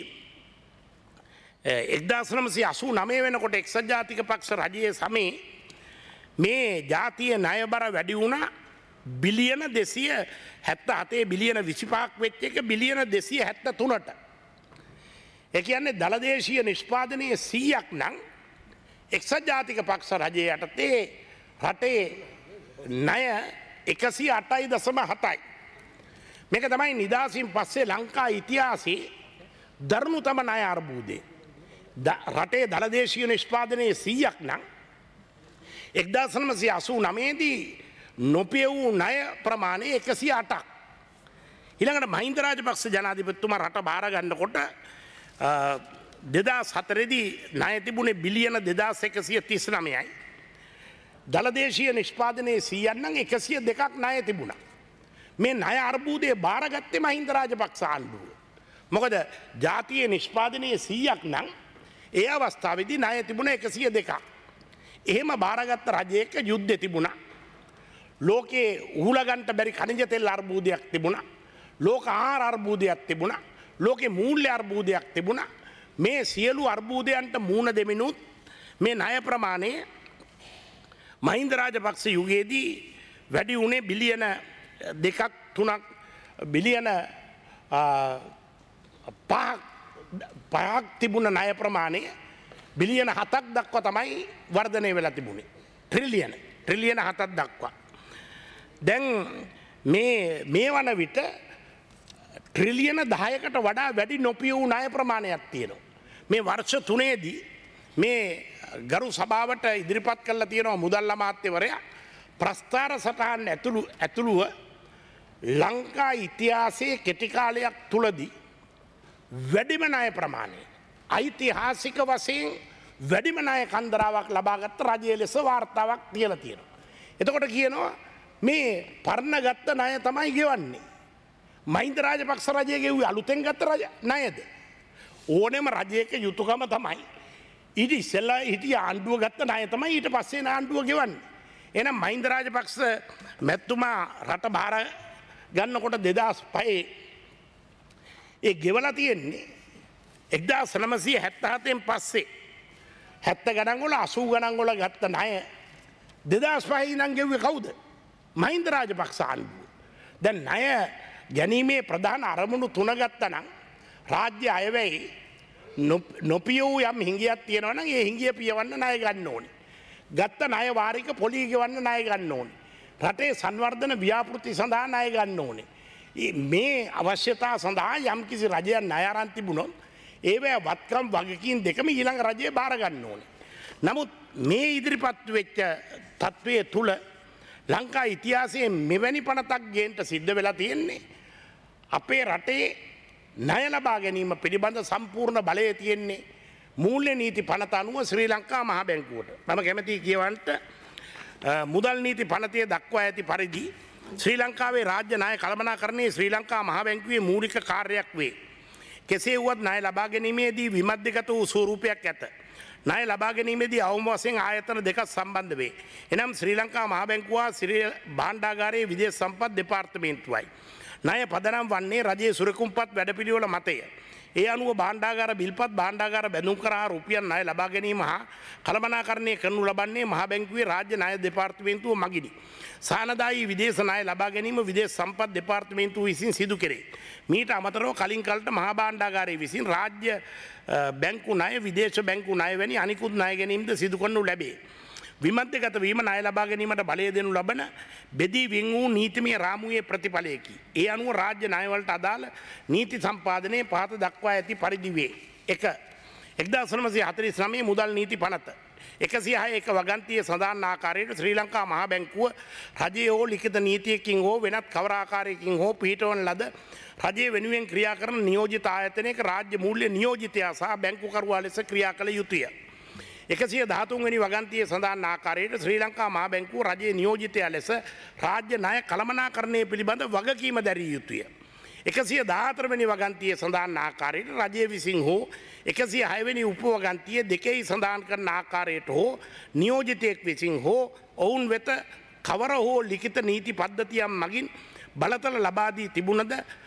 එක්දාස් නවසිය අසූ නවය වෙනකොට එක්සත් ජාතික පක්ෂ රජයේ සමයේ මේ ජාතිය ණය බර වැඩි වුණා බිලියන දෙසිය හැත්ත හතේ බිලියන විසිපහක් වෙච්ච එක බිලියන දෙසිය හැත්ත තුනට. ඒ කියන්නේ දළදේශීය නිෂ්පාදනයේ සීයක් නම් එක්සත් ජාතික පක්ෂ රජය යටතේ රටේ ණය එකසිය අටයි දශම හතයි. මේක තමයි නිදහසින් පස්සේ ලංකා ඉතිහාසයේ දරුණුතම ණය අර්බුදය. රටේ දළදේශීය නිෂ්පාදනයේ සීයක් නම් එක්දාස් නවසිය අසූ නවය දී නොපිය වූ ණය ප්‍රමාණය එකසිය අටක්. ඊළඟට මහින්ද රාජපක්ෂ ජනාධිපතිතුමා රට බාර ගන්නකොට දෙදාස් හතරේදී ණය තිබුණේ බිලියන දෙදාස් එකසිය තිස් නවයයි. දළදේශීය නිෂ්පාදනයේ සීයක් නම් එකසිය දෙකක් ණය තිබුණා. මේ ණය අර්බුදය බාරගත්තේ මහින්ද රාජපක්ෂ ආණ්ඩුව. මොකද ජාතියේ නිෂ්පාදනයේ සීයක් නම් ඒ අවස්ථාවේදී ණය තිබුණා එකසිය දෙකක්. එහෙම බාරගත්ත රජයක යුද්ධෙ තිබුණා. ලෝකයේ උහුලගන්ට බැරි khනිජ තෙල් අර්බුදයක් තිබුණා. ලෝක ආහාර අර්බුදයක් තිබුණා. ලෝකේ මූල්‍ය අර්බුදයක් තිබුණා. මේ සියලු අර්බුදයන්ට මූණ දෙමිනුත් මේ ණය ප්‍රමාණය මහින්ද රාජපක්ෂ යුගයේදී වැඩි වුණේ බිලියන දෙකක් තුනක් බිලියන පහක් පහක් තිබුණ ණය ප්‍රමාණය බිලියන හතක් දක්වා තමයි වර්ධනය වෙලා තිබුණේ. ට්‍රිලියන ට්‍රිලියන හතක් දක්වා. දැන් මේ මේ වන විට ට්‍රිලියන දහයකට වඩා වැඩි නොපිය වූ ණය ප්‍රමාණයක් තියෙනවා. මේ වර්ෂ තුනේදී මේ ගරු සභාවට ඉදිරිපත් කරලා තියෙනවා මුදල් අමාත්‍යවරයා ප්‍රස්ථාර සටහන් ඇතුළු ඇතුළුව ලංකා ඉතිහාසයේ කෙටි කාලයක් තුලදී වැඩිම ණය ප්‍රමාණය ඓතිහාසික වශයෙන් වැඩිම ණය කන්දරාවක් ලබාගත් රජයේ ලෙස වාර්තාවක් තියලා තියෙනවා. එතකොට කියනවා මේ පරණ ගත්ත ණය තමයි ගෙවන්නේ. මහින්ද රාජපක්ෂ රජය ගෙව්වේ අලුතෙන් ගත්ත ණයද? ඕනෙම රජයක යුතුයකම තමයි ඊට ඉස්සෙල්ලා හිටිය ආණ්ඩුව ගත්ත ණය තමයි ඊට පස්සේ ආණ්ඩුව ගෙවන්නේ. එහෙනම් මහින්ද රාජපක්ෂ මැතිතුමා රට බාර ගන්නකොට දෙදාස් පහේ ඒ ගෙවලා තියෙන්නේ එක්දාස් නවසිය හැත්ත හතෙන් පස්සේ හැත්ත ගණන් වල අසූ ගණන් වල ගත්ත ණය දෙදාස් පහේ ඉඳන් ගෙව්වේ කවුද? මහින්ද රාජපක්ෂ ආණ්ඩුව. දැන් ණය ගැනීමේ ප්‍රධාන අරමුණු තුන ගත්තා නම් රාජ්‍ය අයවැයි නොපිය වූ යම් හිඟියක් තියෙනවා නම් ඒ හිඟිය පියවන්න ණය ගන්න ඕනේ. ගත්ත ණය වාරික පොලී ගෙවන්න ණය ගන්න ඕනේ. රටේ සංවර්ධන ව්‍යාපෘති සඳහා ණය ගන්න ඕනේ. මේ අවශ්‍යතා සඳහා යම් කිසි රජයක් ණය අරන් තිබුණොත් ඒවැ වත්කම් වගකීම් දෙකම ඊළඟ රජයේ බාර ගන්න ඕනේ. නමුත් මේ ඉදිරිපත් වෙච්ච තත්වයේ තුල ලංකා ඉතිහාසයේ මෙවැනි පනතක් ගේන්න සිද්ධ වෙලා තියෙන්නේ අපේ රටේ ණය ලබා ගැනීම පිළිබඳ සම්පූර්ණ බලය තියෙන්නේ මූල්‍ය නීති පනත අනුව ශ්‍රී ලංකා මහ බැංකුවට. මම කැමැතියි කියවන්න මුදල් නීති පනතේ දක්වා ඇති පරිදි ශ්‍රී ලංකාවේ රාජ්‍ය ණය කළමනාකරණයේ ශ්‍රී ලංකා මහ බැංකුවේ මූලික කාර්යයක් වේ. කෙසේ වුවත් ණය ලබා ගැනීමේදී විමධ්‍යගත වූ ස්වරූපයක් ඇත. ණය ලබා ගැනීමේදී අවම වශයෙන් ආයතන දෙකක් සම්බන්ධ වේ. එනම් ශ්‍රී ලංකා මහ බැංකුව හා ශ්‍රී භාණ්ඩාගාරයේ විදේශ සම්පත් දෙපාර්තමේන්තුවයි. ණය පදනම් වන්නේ රජයේ සුරකුම්පත් වැඩපිළිවෙල මතය. ඒ අනුව භාණ්ඩාගාර බිල්පත් භාණ්ඩාගාර බැඳුම් කරා රුපියල් ණය ලබා ගැනීම හා කළමනාකරණය කරනු ලබන්නේ මහ බැංකුවේ රාජ්‍ය ණය දෙපාර්තමේන්තුව මගිනි. සානදායී විදේශ ණය ලබා ගැනීම විදේශ සම්පත් දෙපාර්තමේන්තුව විසින් සිදු කෙරේ. මීට අමතරව කලින් කලට මහා භාණ්ඩාගාරය විසින් රාජ්‍ය බැංකු ණය විදේශ බැංකු ණය වැනි අනිකුත් ණය ගැනීමද සිදු කරනු ලැබේ. විමධ්‍යගත වීම ණය ලබා ගැනීමට බලය දෙනු ලබන බෙදී වින් වූ නීතිමය රාමුවේ ප්‍රතිඵලයකි. ඒ අනුව රාජ්‍ය ණයවලට අදාළ නීති සම්පාදනයේ පහත දක්වා ඇති පරිදි වේ. එක එක්දාස් නවසිය හතළිස් නවය මුදල් නීති පනත. එකසිය හය එක වගන්තිය සඳහන් ආකාරයට ශ්‍රී ලංකා මහ බැංකුව රජයේ හෝ ලිඛිත නීතියකින් හෝ වෙනත් කවර ආකාරයකින් හෝ පිහිටවන ලද රජයේ වෙනුවෙන් ක්‍රියා කරන නියෝජිත ආයතනයක රාජ්‍ය මූල්‍ය නියෝජිතයා සහ බැංකුකරුවා ලෙස ක්‍රියා කළ යුතුය. එකසිය දහතුන් වෙනි වගන්තියේ සඳහන් ආකාරයට ශ්‍රී ලංකා මහ බැංකුව රජයේ නියෝජිතයා ලෙස රාජ්‍ය ණය කළමනාකරණය පිළිබඳ වගකීම දැරිය යුතුය. එකසිය දහහතර වෙනි වගන්තියේ සඳහන් ආකාරයට රජය විසින් හෝ එකසිය හය වෙනි උපවගන්තිය දෙකෙහි සඳහන් කරන ආකාරයට හෝ නියෝජිතයෙක් විසින් හෝ ඔවුන් වෙත කවර හෝ ලිඛිත නීති පද්ධතියක් මගින් බලතල ලබා දී තිබුණද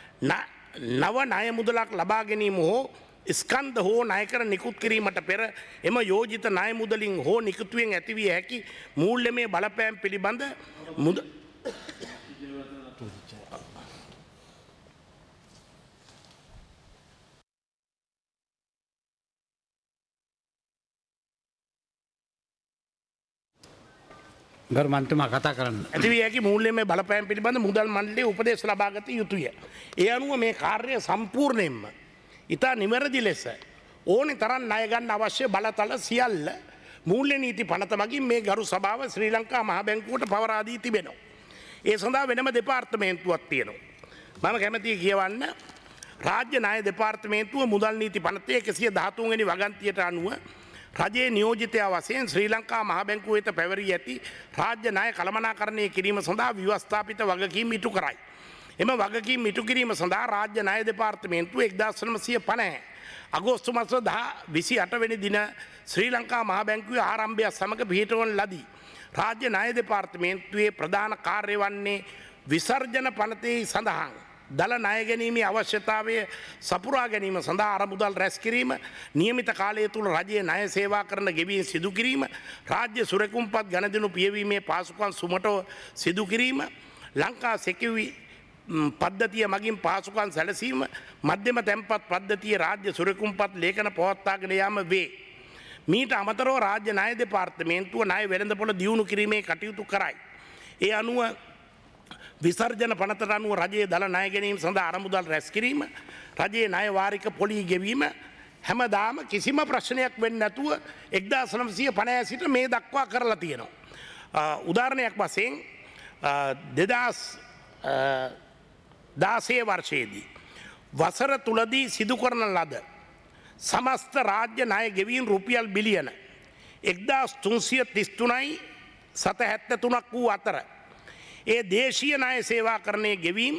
නව ණය මුදලක් ලබා ගැනීම හෝ ස්කන්ධ හෝ ණය කර නිකුත් කිරීමට පෙර එම යෝජිත ණය මුදලින් හෝ නිකුත්වෙන් ඇතිවිය හැකි මූල්‍යමය බලපෑම් පිළිබඳ තුතිච්චය. ගරු මන්ත්‍රීතුමා කතා කරන්න. ඇතිවිය හැකි මූල්‍යමය බලපෑම් පිළිබඳ මුදල් මණ්ඩලයේ උපදෙස් ලබාගත යුතුය. ඒ අනුව මේ කාර්යය සම්පූර්ණයෙන්ම ඉතා නිවැරදි ලෙස ඕනේ තරම් ණය ගන්න අවශ්‍ය බලතල සියල්ල මූල්‍ය නීති පනත මගින් මේ ගරු සභාව ශ්‍රී ලංකා මහ බැංකුවට පවරා දී තිබෙනවා. ඒ සඳහා වෙනම දෙපාර්තමේන්තුවක් තියෙනවා. මම කැමතියි කියවන්න රාජ්‍ය ණය දෙපාර්තමේන්තුව මුදල් නීති පනතේ එකසිය දහතුන් වෙනි වගන්තියට අනුව රජයේ නියෝජිතයා වශයෙන් ශ්‍රී ලංකා මහ බැංකුව වෙත පැවරී ඇති රාජ්‍ය ණය කළමනාකරණය කිරීම සඳහා ව්‍යවස්ථාපිත වගකීම් ඉටු කරයි. එම වගකීම් ඉටු කිරීම සඳහා රාජ්‍ය ණය දෙපාර්තමේන්තුව එක්දාස් නවසිය පනහ අගෝස්තු මාස විසි අට වෙනි දින ශ්‍රී ලංකා මහ බැංකුවේ ආරම්භය සමග පිහිටවන ලදී. රාජ්‍ය ණය දෙපාර්තමේන්තුවේ ප්‍රධාන කාර්යය වන්නේ විසර්ජන පනතේ සඳහන් දල ණය ගැනීමේ අවශ්‍යතාවය සපුරා ගැනීම සඳහා අරමුදල් රැස් කිරීම, නියමිත කාලය තුල රජයේ ණය සේවා කරන ගෙවීම් සිදු කිරීම, රාජ්‍ය සුරකුම්පත් ගණදෙනු පියවීමේ පාසුකම් සුමටව සිදු කිරීම, ලංකා සෙකියුරි පද්ධතිය මගින් පාසුකම් සැලසීම, මධ්‍යම තැන්පත් පද්ධතිය රාජ්‍ය සුරකුම්පත් ලේඛන පවත්වාගෙන යාම වේ. මීට අමතරව රාජ්‍ය ණය දෙපාර්තමේන්තුව ණය වෙළඳපොළ දියුණු කිරීමේ කටයුතු කරයි. ඒ අනුව විසර්ජන පනතට අනුව රජයේ දල ණය ගැනීම සඳහා අරමුදල් රැස් කිරීම, රජයේ ණය වාරික පොලී ගෙවීම හැමදාම කිසිම ප්‍රශ්නයක් වෙන්නේ නැතුව එක්දාස් නවසිය පනහ සිට මේ දක්වා කරලා තියෙනවා. උදාහරණයක් වශයෙන් දෙදාස් දාසය වර්ෂයේදී වසර තුලදී සිදු කරන ලද සමස්ත රාජ්‍ය ණය ගෙවීම් රුපියල් බිලියන එක්දාස් තුන්සිය තිස් තුනයි සත හැත්තෑ තුනක් වූ අතර ඒ දේශීය ණය සේවා කරණයේ ගෙවීම්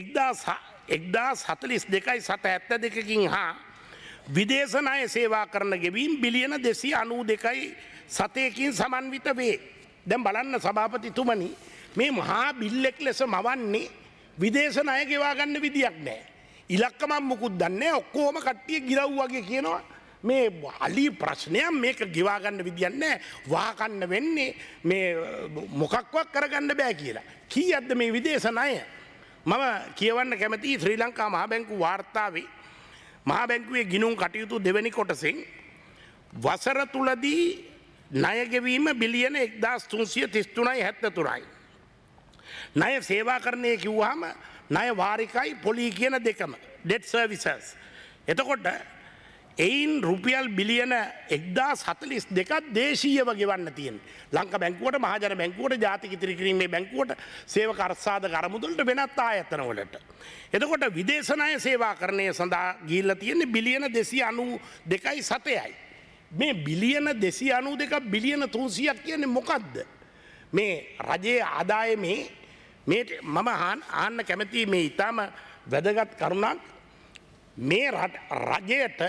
එක්දාස් හතළිස් දෙකයි සත හැත්තෑ දෙකකින් හා විදේශ ණය සේවා කරන ගෙවීම් බිලියන දෙසිය අනූ දෙකයි සතයකින් සමන්විත වේ. දැන් බලන්න සභාපතිතුමනි, මේ මහා බිල්ලෙක් ලෙස මවන්නේ විදේශ ණය ගෙවා ගන්න විදියක් නැහැ. ඉලක්කමක් මුකුත් දන්නේ නැහැ. ඔක්කොම කට්ටිය ගිරව් වගේ කියනවා මේ අලි ප්‍රශ්නයක්, මේක ගෙවා ගන්න විදියක් නැහැ. වහකන්න වෙන්නේ මේ මොකක්වත් කරගන්න බෑ කියලා. කීයක්ද මේ විදේශ ණය? මම කියවන්න කැමතියි ශ්‍රී ලංකා මහ බැංකුව වාර්තාවේ මහ බැංකුවේ ගිණුම් කටයුතු දෙවැනි කොටසෙන් වසර තුලදී ණය ගෙවීම බිලියන එක්දාස් තුන්සිය තිස් තුනයි හැත්තෑ තුනයි. ණය සේවාකරණය කිව්වහම ණය වාරිකයි පොලී කියන දෙකම, debt services. එතකොට එයින් රුපියල් බිලියන එක්දාස් හතළිස් දෙකක් දේශීයව ගෙවන්න තියෙනවා. ලංකා බැංකුවට, මහජන බැංකුවට, ජාතික ඉතිරි කිරීමේ බැංකුවට, සේවක අර්ථසාධක අරමුදලට, වෙනත් ආයතන වලට. එතකොට විදේශ ණය සේවාකරණය සඳහා ගිහිල්ලා තියෙන්නේ බිලියන දෙසිය අනූ දෙකයි සතයයි. මේ බිලියන දෙසිය අනූ දෙක බිලියන තුන්සියක් කියන්නේ මොකද්ද? මේ රජයේ ආදායමේ මේ මම ආන්න කැමති මේ ඊටම වැදගත් කරුණක්. මේ රජයට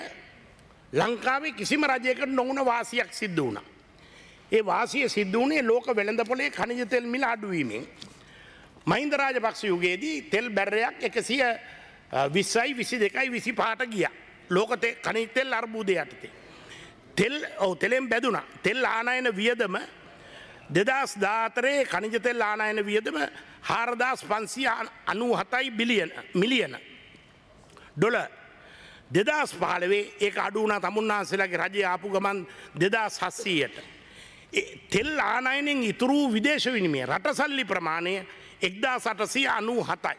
ලංකාවේ කිසිම රජයකට නොවුන වාසියක් සිද්ධ වුණා. ඒ වාසිය සිද්ධ වුණේ ලෝක වෙළඳපොලේ khනිජ තෙල් මිල අඩුවීමෙන්. මහින්ද රාජපක්ෂ යුගයේදී තෙල් බැරයක් එකසිය විස්සයි විසි දෙකයි විසි පහට ගියා. ලෝක khනිජ තෙල් අර්බුදය යටතේ. තෙල් ඔව් තෙලෙන් බැදුණා. තෙල් ආනයන වියදම දෙදාස් දාහතරේ khනිජ තෙල් ආනයන වියදම හාරදාස් පන්සිය අනූ හතයි බිලියන මිලියන ඩොලර්. දෙදාස් පහළොවේ ඒක අඩු වුණා තමුන්නාන්සේලාගේ රජය ආපු ගමන් දෙදාස් හත්සීයට. තෙල් ආනයනෙන් ඉතුරු වූ විදේශ විනිමය රට සල්ලි ප්‍රමාණය එක්දාස් අටසිය අනූ හතයි.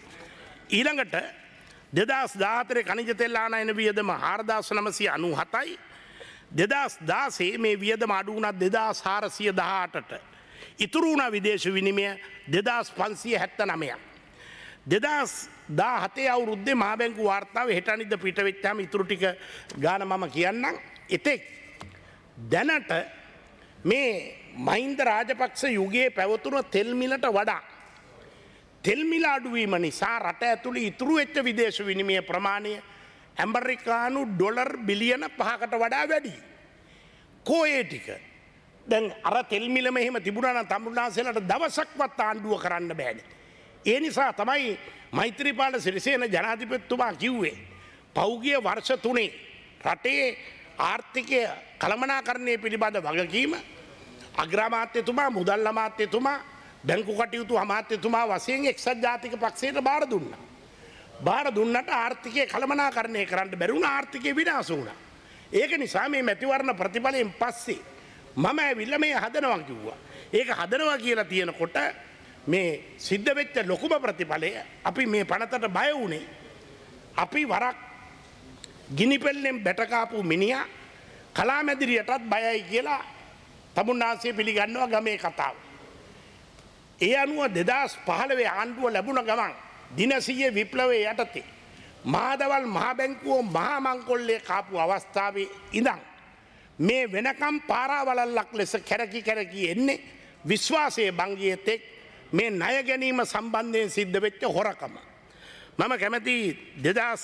ඊළඟට දෙදාස් දාහතරේ khනිජ තෙල් ආනයන වියදම හාරදාස් නවසිය අනූ හතයි. දෙදාස් දාසේ මේ වියදම අඩු වුණා දෙදාස් හාරසිය දහඅටට. ඉතුරු වුණා විදේශ විනිමය දෙදාස් පන්සිය හැත්තෑ නවයක්. දෙදාස් දාහතේ අවුරුද්දේ මහ බැංකු වාර්තාව හෙට අනිද්දා පිට වෙච්චාම ඉතුරු ටික ගාන මම කියන්නම්. එතෙක් දැනට මේ මහින්ද රාජපක්ෂ යුගයේ පැවතුන තෙල් මිලට වඩා තෙල් මිල අඩුවීම නිසා රට ඇතුළේ ඉතුරු වෙච්ච විදේශ විනිමය ප්‍රමාණය ඇමරිකානු ඩොලර් බිලියන පහකට වඩා වැඩි. කෝ ඒ ටික? දැන් අර තෙල් මිල මෙහෙම තිබුණා නම් තමුන්නාන්සේලාට දවසක්වත් ආණ්ඩුව කරන්න බෑනේ. ඒ නිසා තමයි මෛත්‍රීපාල සිරිසේන ජනාධිපතිතුමා කිව්වේ පෞගිය වර්ෂ තුනේ රටේ ආර්ථිකය කළමනාකරණය පිළිබඳ වගකීම අග්‍රාමාත්‍යතුමා, මුදල් අමාත්‍යතුමා, බැංකු කටයුතු අමාත්‍යතුමා වශයෙන් එක්සත් ජාතික පක්ෂයට බාර දුන්නා. බාර දුන්නට ආර්ථිකය කළමනාකරණය කරන්න බැරි වුණා, ආර්ථිකය විනාශ වුණා. ඒක නිසා මේ මැතිවරණ ප්‍රතිඵලයෙන් පස්සේ මම ඇවිල්ලා මේ හදනවා කිව්වා. ඒක හදනවා කියලා තියෙනකොට මේ සිද්ධ වෙච්ච ලොකුම ප්‍රතිඵලය අපි මේ පනතට බය වුණේ. අපි වරක් ගිනිපෙල්ලෙන් බැටකාපු මිනිහා කලාමැදිරියටත් බයයි කියලා තමුන්නාන්සේ පිළිගන්නවා ගමේ කතාව. ඒ අනුව දෙදස් පහළොවේ ආණ්ඩුව ලැබුණ ගමන් දිනසීය විප්ලවය යටතේ මහදවල් මහ බැංකුව මහා මංකොල්ලේ කාපු අවස්ථාවේ ඉඳන් මේ වෙනකම් පාරාවලල්ලක් ලෙස කැරකි කැරකි එන්නේ විශ්වාසයේ බංගියේ තෙක් මේ ණය ගැනීම සම්බන්ධයෙන් සිද්ධ වෙච්ච හොරකම. මම කැමති දෙදස්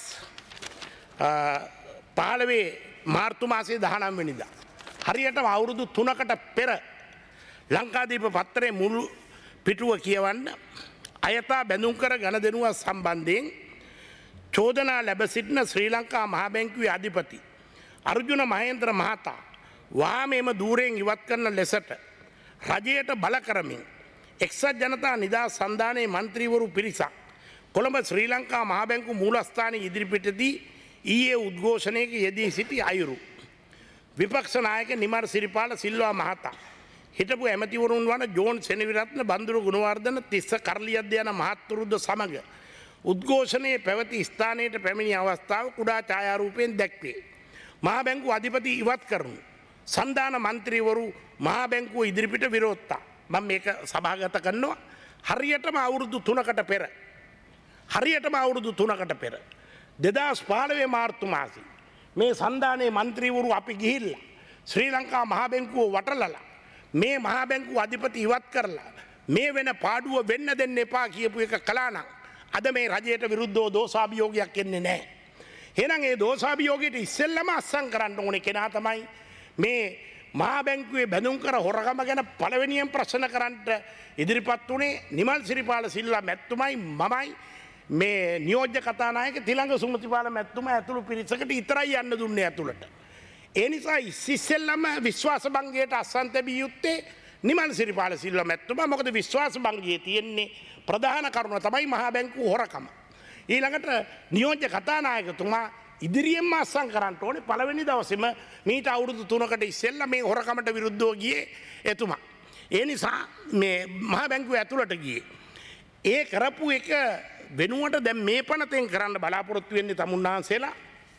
පහළොවේ මාර්තු මාසයේ දහනවය වෙනිදා හරියටම අවුරුදු තුනකට පෙර ලංකාදීප පත්තරේ මුළු පිටුව කියවන්න අයථා බැඳුම් කර ගණදෙනුව සම්බන්ධයෙන් චෝදනා ලැබ සිටින ශ්‍රී ලංකා මහා බැංකුවේ අධිපති අර්ජුන මහේන්ද්‍ර මහතා වාමේම දූරයෙන් ඉවත් කරන ලෙසට රජයට බල කරමින් එක්සත් ජනතා නිදහස් සන්ධානයේ මන්ත්‍රීවරු පිරිසක් කොළඹ ශ්‍රී ලංකා මහා බැංකු මූලස්ථානයේ ඉදිරිපිටදී ඊයේ උද්ඝෝෂණයක යෙදී සිටි අයුරු විපක්ෂ නායක නිමල් සිරිපාල සිල්වා මහතා හිටපු ඇමතිවරුන් වන ජෝන් සෙනවිරත්න බන්දුරු ගුණවර්ධන තිස්ස කරලියද්ද යන මහත්තුරුද්ද සමග උද්ඝෝෂණයේ පැවති ස්ථානයට පැමිණි අවස්ථාව කුඩා ඡායාරූපයෙන් දැක්වේ. මහා බැංකුව අධිපති ඉවත් කරනු සන්ධාන මන්ත්‍රීවරු මහා බැංකුව ඉදිරිපිට විරෝධතා. මම මේක සභාගත කරනවා හරියටම අවුරුදු තුනකට පෙර. හරියටම අවුරුදු තුනකට පෙර දෙදස් පහළොවේ මාර්තු මාසයේ මේ සන්ධානයේ මන්ත්‍රීවරු අපි ගිහිල්ලා ශ්‍රී ලංකා මහා බැංකුව වටලලා මේ මහා බැංකුව අධිපති ඉවත් කරලා මේ වෙන පාඩුව වෙන්න දෙන්න එපා කියපු එක කළා නම් අද මේ රජයට විරුද්ධව දෝෂාභියෝගයක් එන්නේ නැහැ. එහෙනම් ඒ දෝෂාභියෝගයට ඉස්සෙල්ලම අත්සන් කරන්න ඕනේ කෙනා තමයි මේ මහා බැංකුවේ බැඳුම් කර හොරකම ගැන පළවෙනියෙන් ප්‍රශ්න කරන්නට ඉදිරිපත් වුණේ නිමල් සිරිපාල සිල්වා මැතිතුමයි මමයි මේ නියෝජ්‍ය කතානායක තිලංග සුමතිපාල මැතිතුමා ඇතුළු පිරිසකට ඉතරයි යන්න දුන්නේ ඇතුළට. ඒ නිසා ඉස්සෙල්ලම විශ්වාස භංගයට අත්සන් තැබිය යුත්තේ නිමල් සිරිපාල සිල්වා මැතිතුමා. මොකද විශ්වාස භංගයේ තියෙන්නේ ප්‍රධාන කරුණ තමයි මහා බැංකුව හොරකම. ඊළඟට නියෝජ්‍ය කතානායකතුමා ඉදිරියෙන්ම අත්සන් කරන්න ඕනේ පළවෙනි දවසේම මීට අවුරුදු තුනකට ඉස්සෙල්ලා මේ හොරකමට විරුද්ධව ගියේ එතුමා. ඒ නිසා මේ මහා බැංකුව ඇතුළට ගියේ. ඒ කරපු එක වෙනුවට දැන් මේ පනතෙන් කරන්න බලාපොරොත්තු වෙන්නේ තමුන්නාන්සේලා.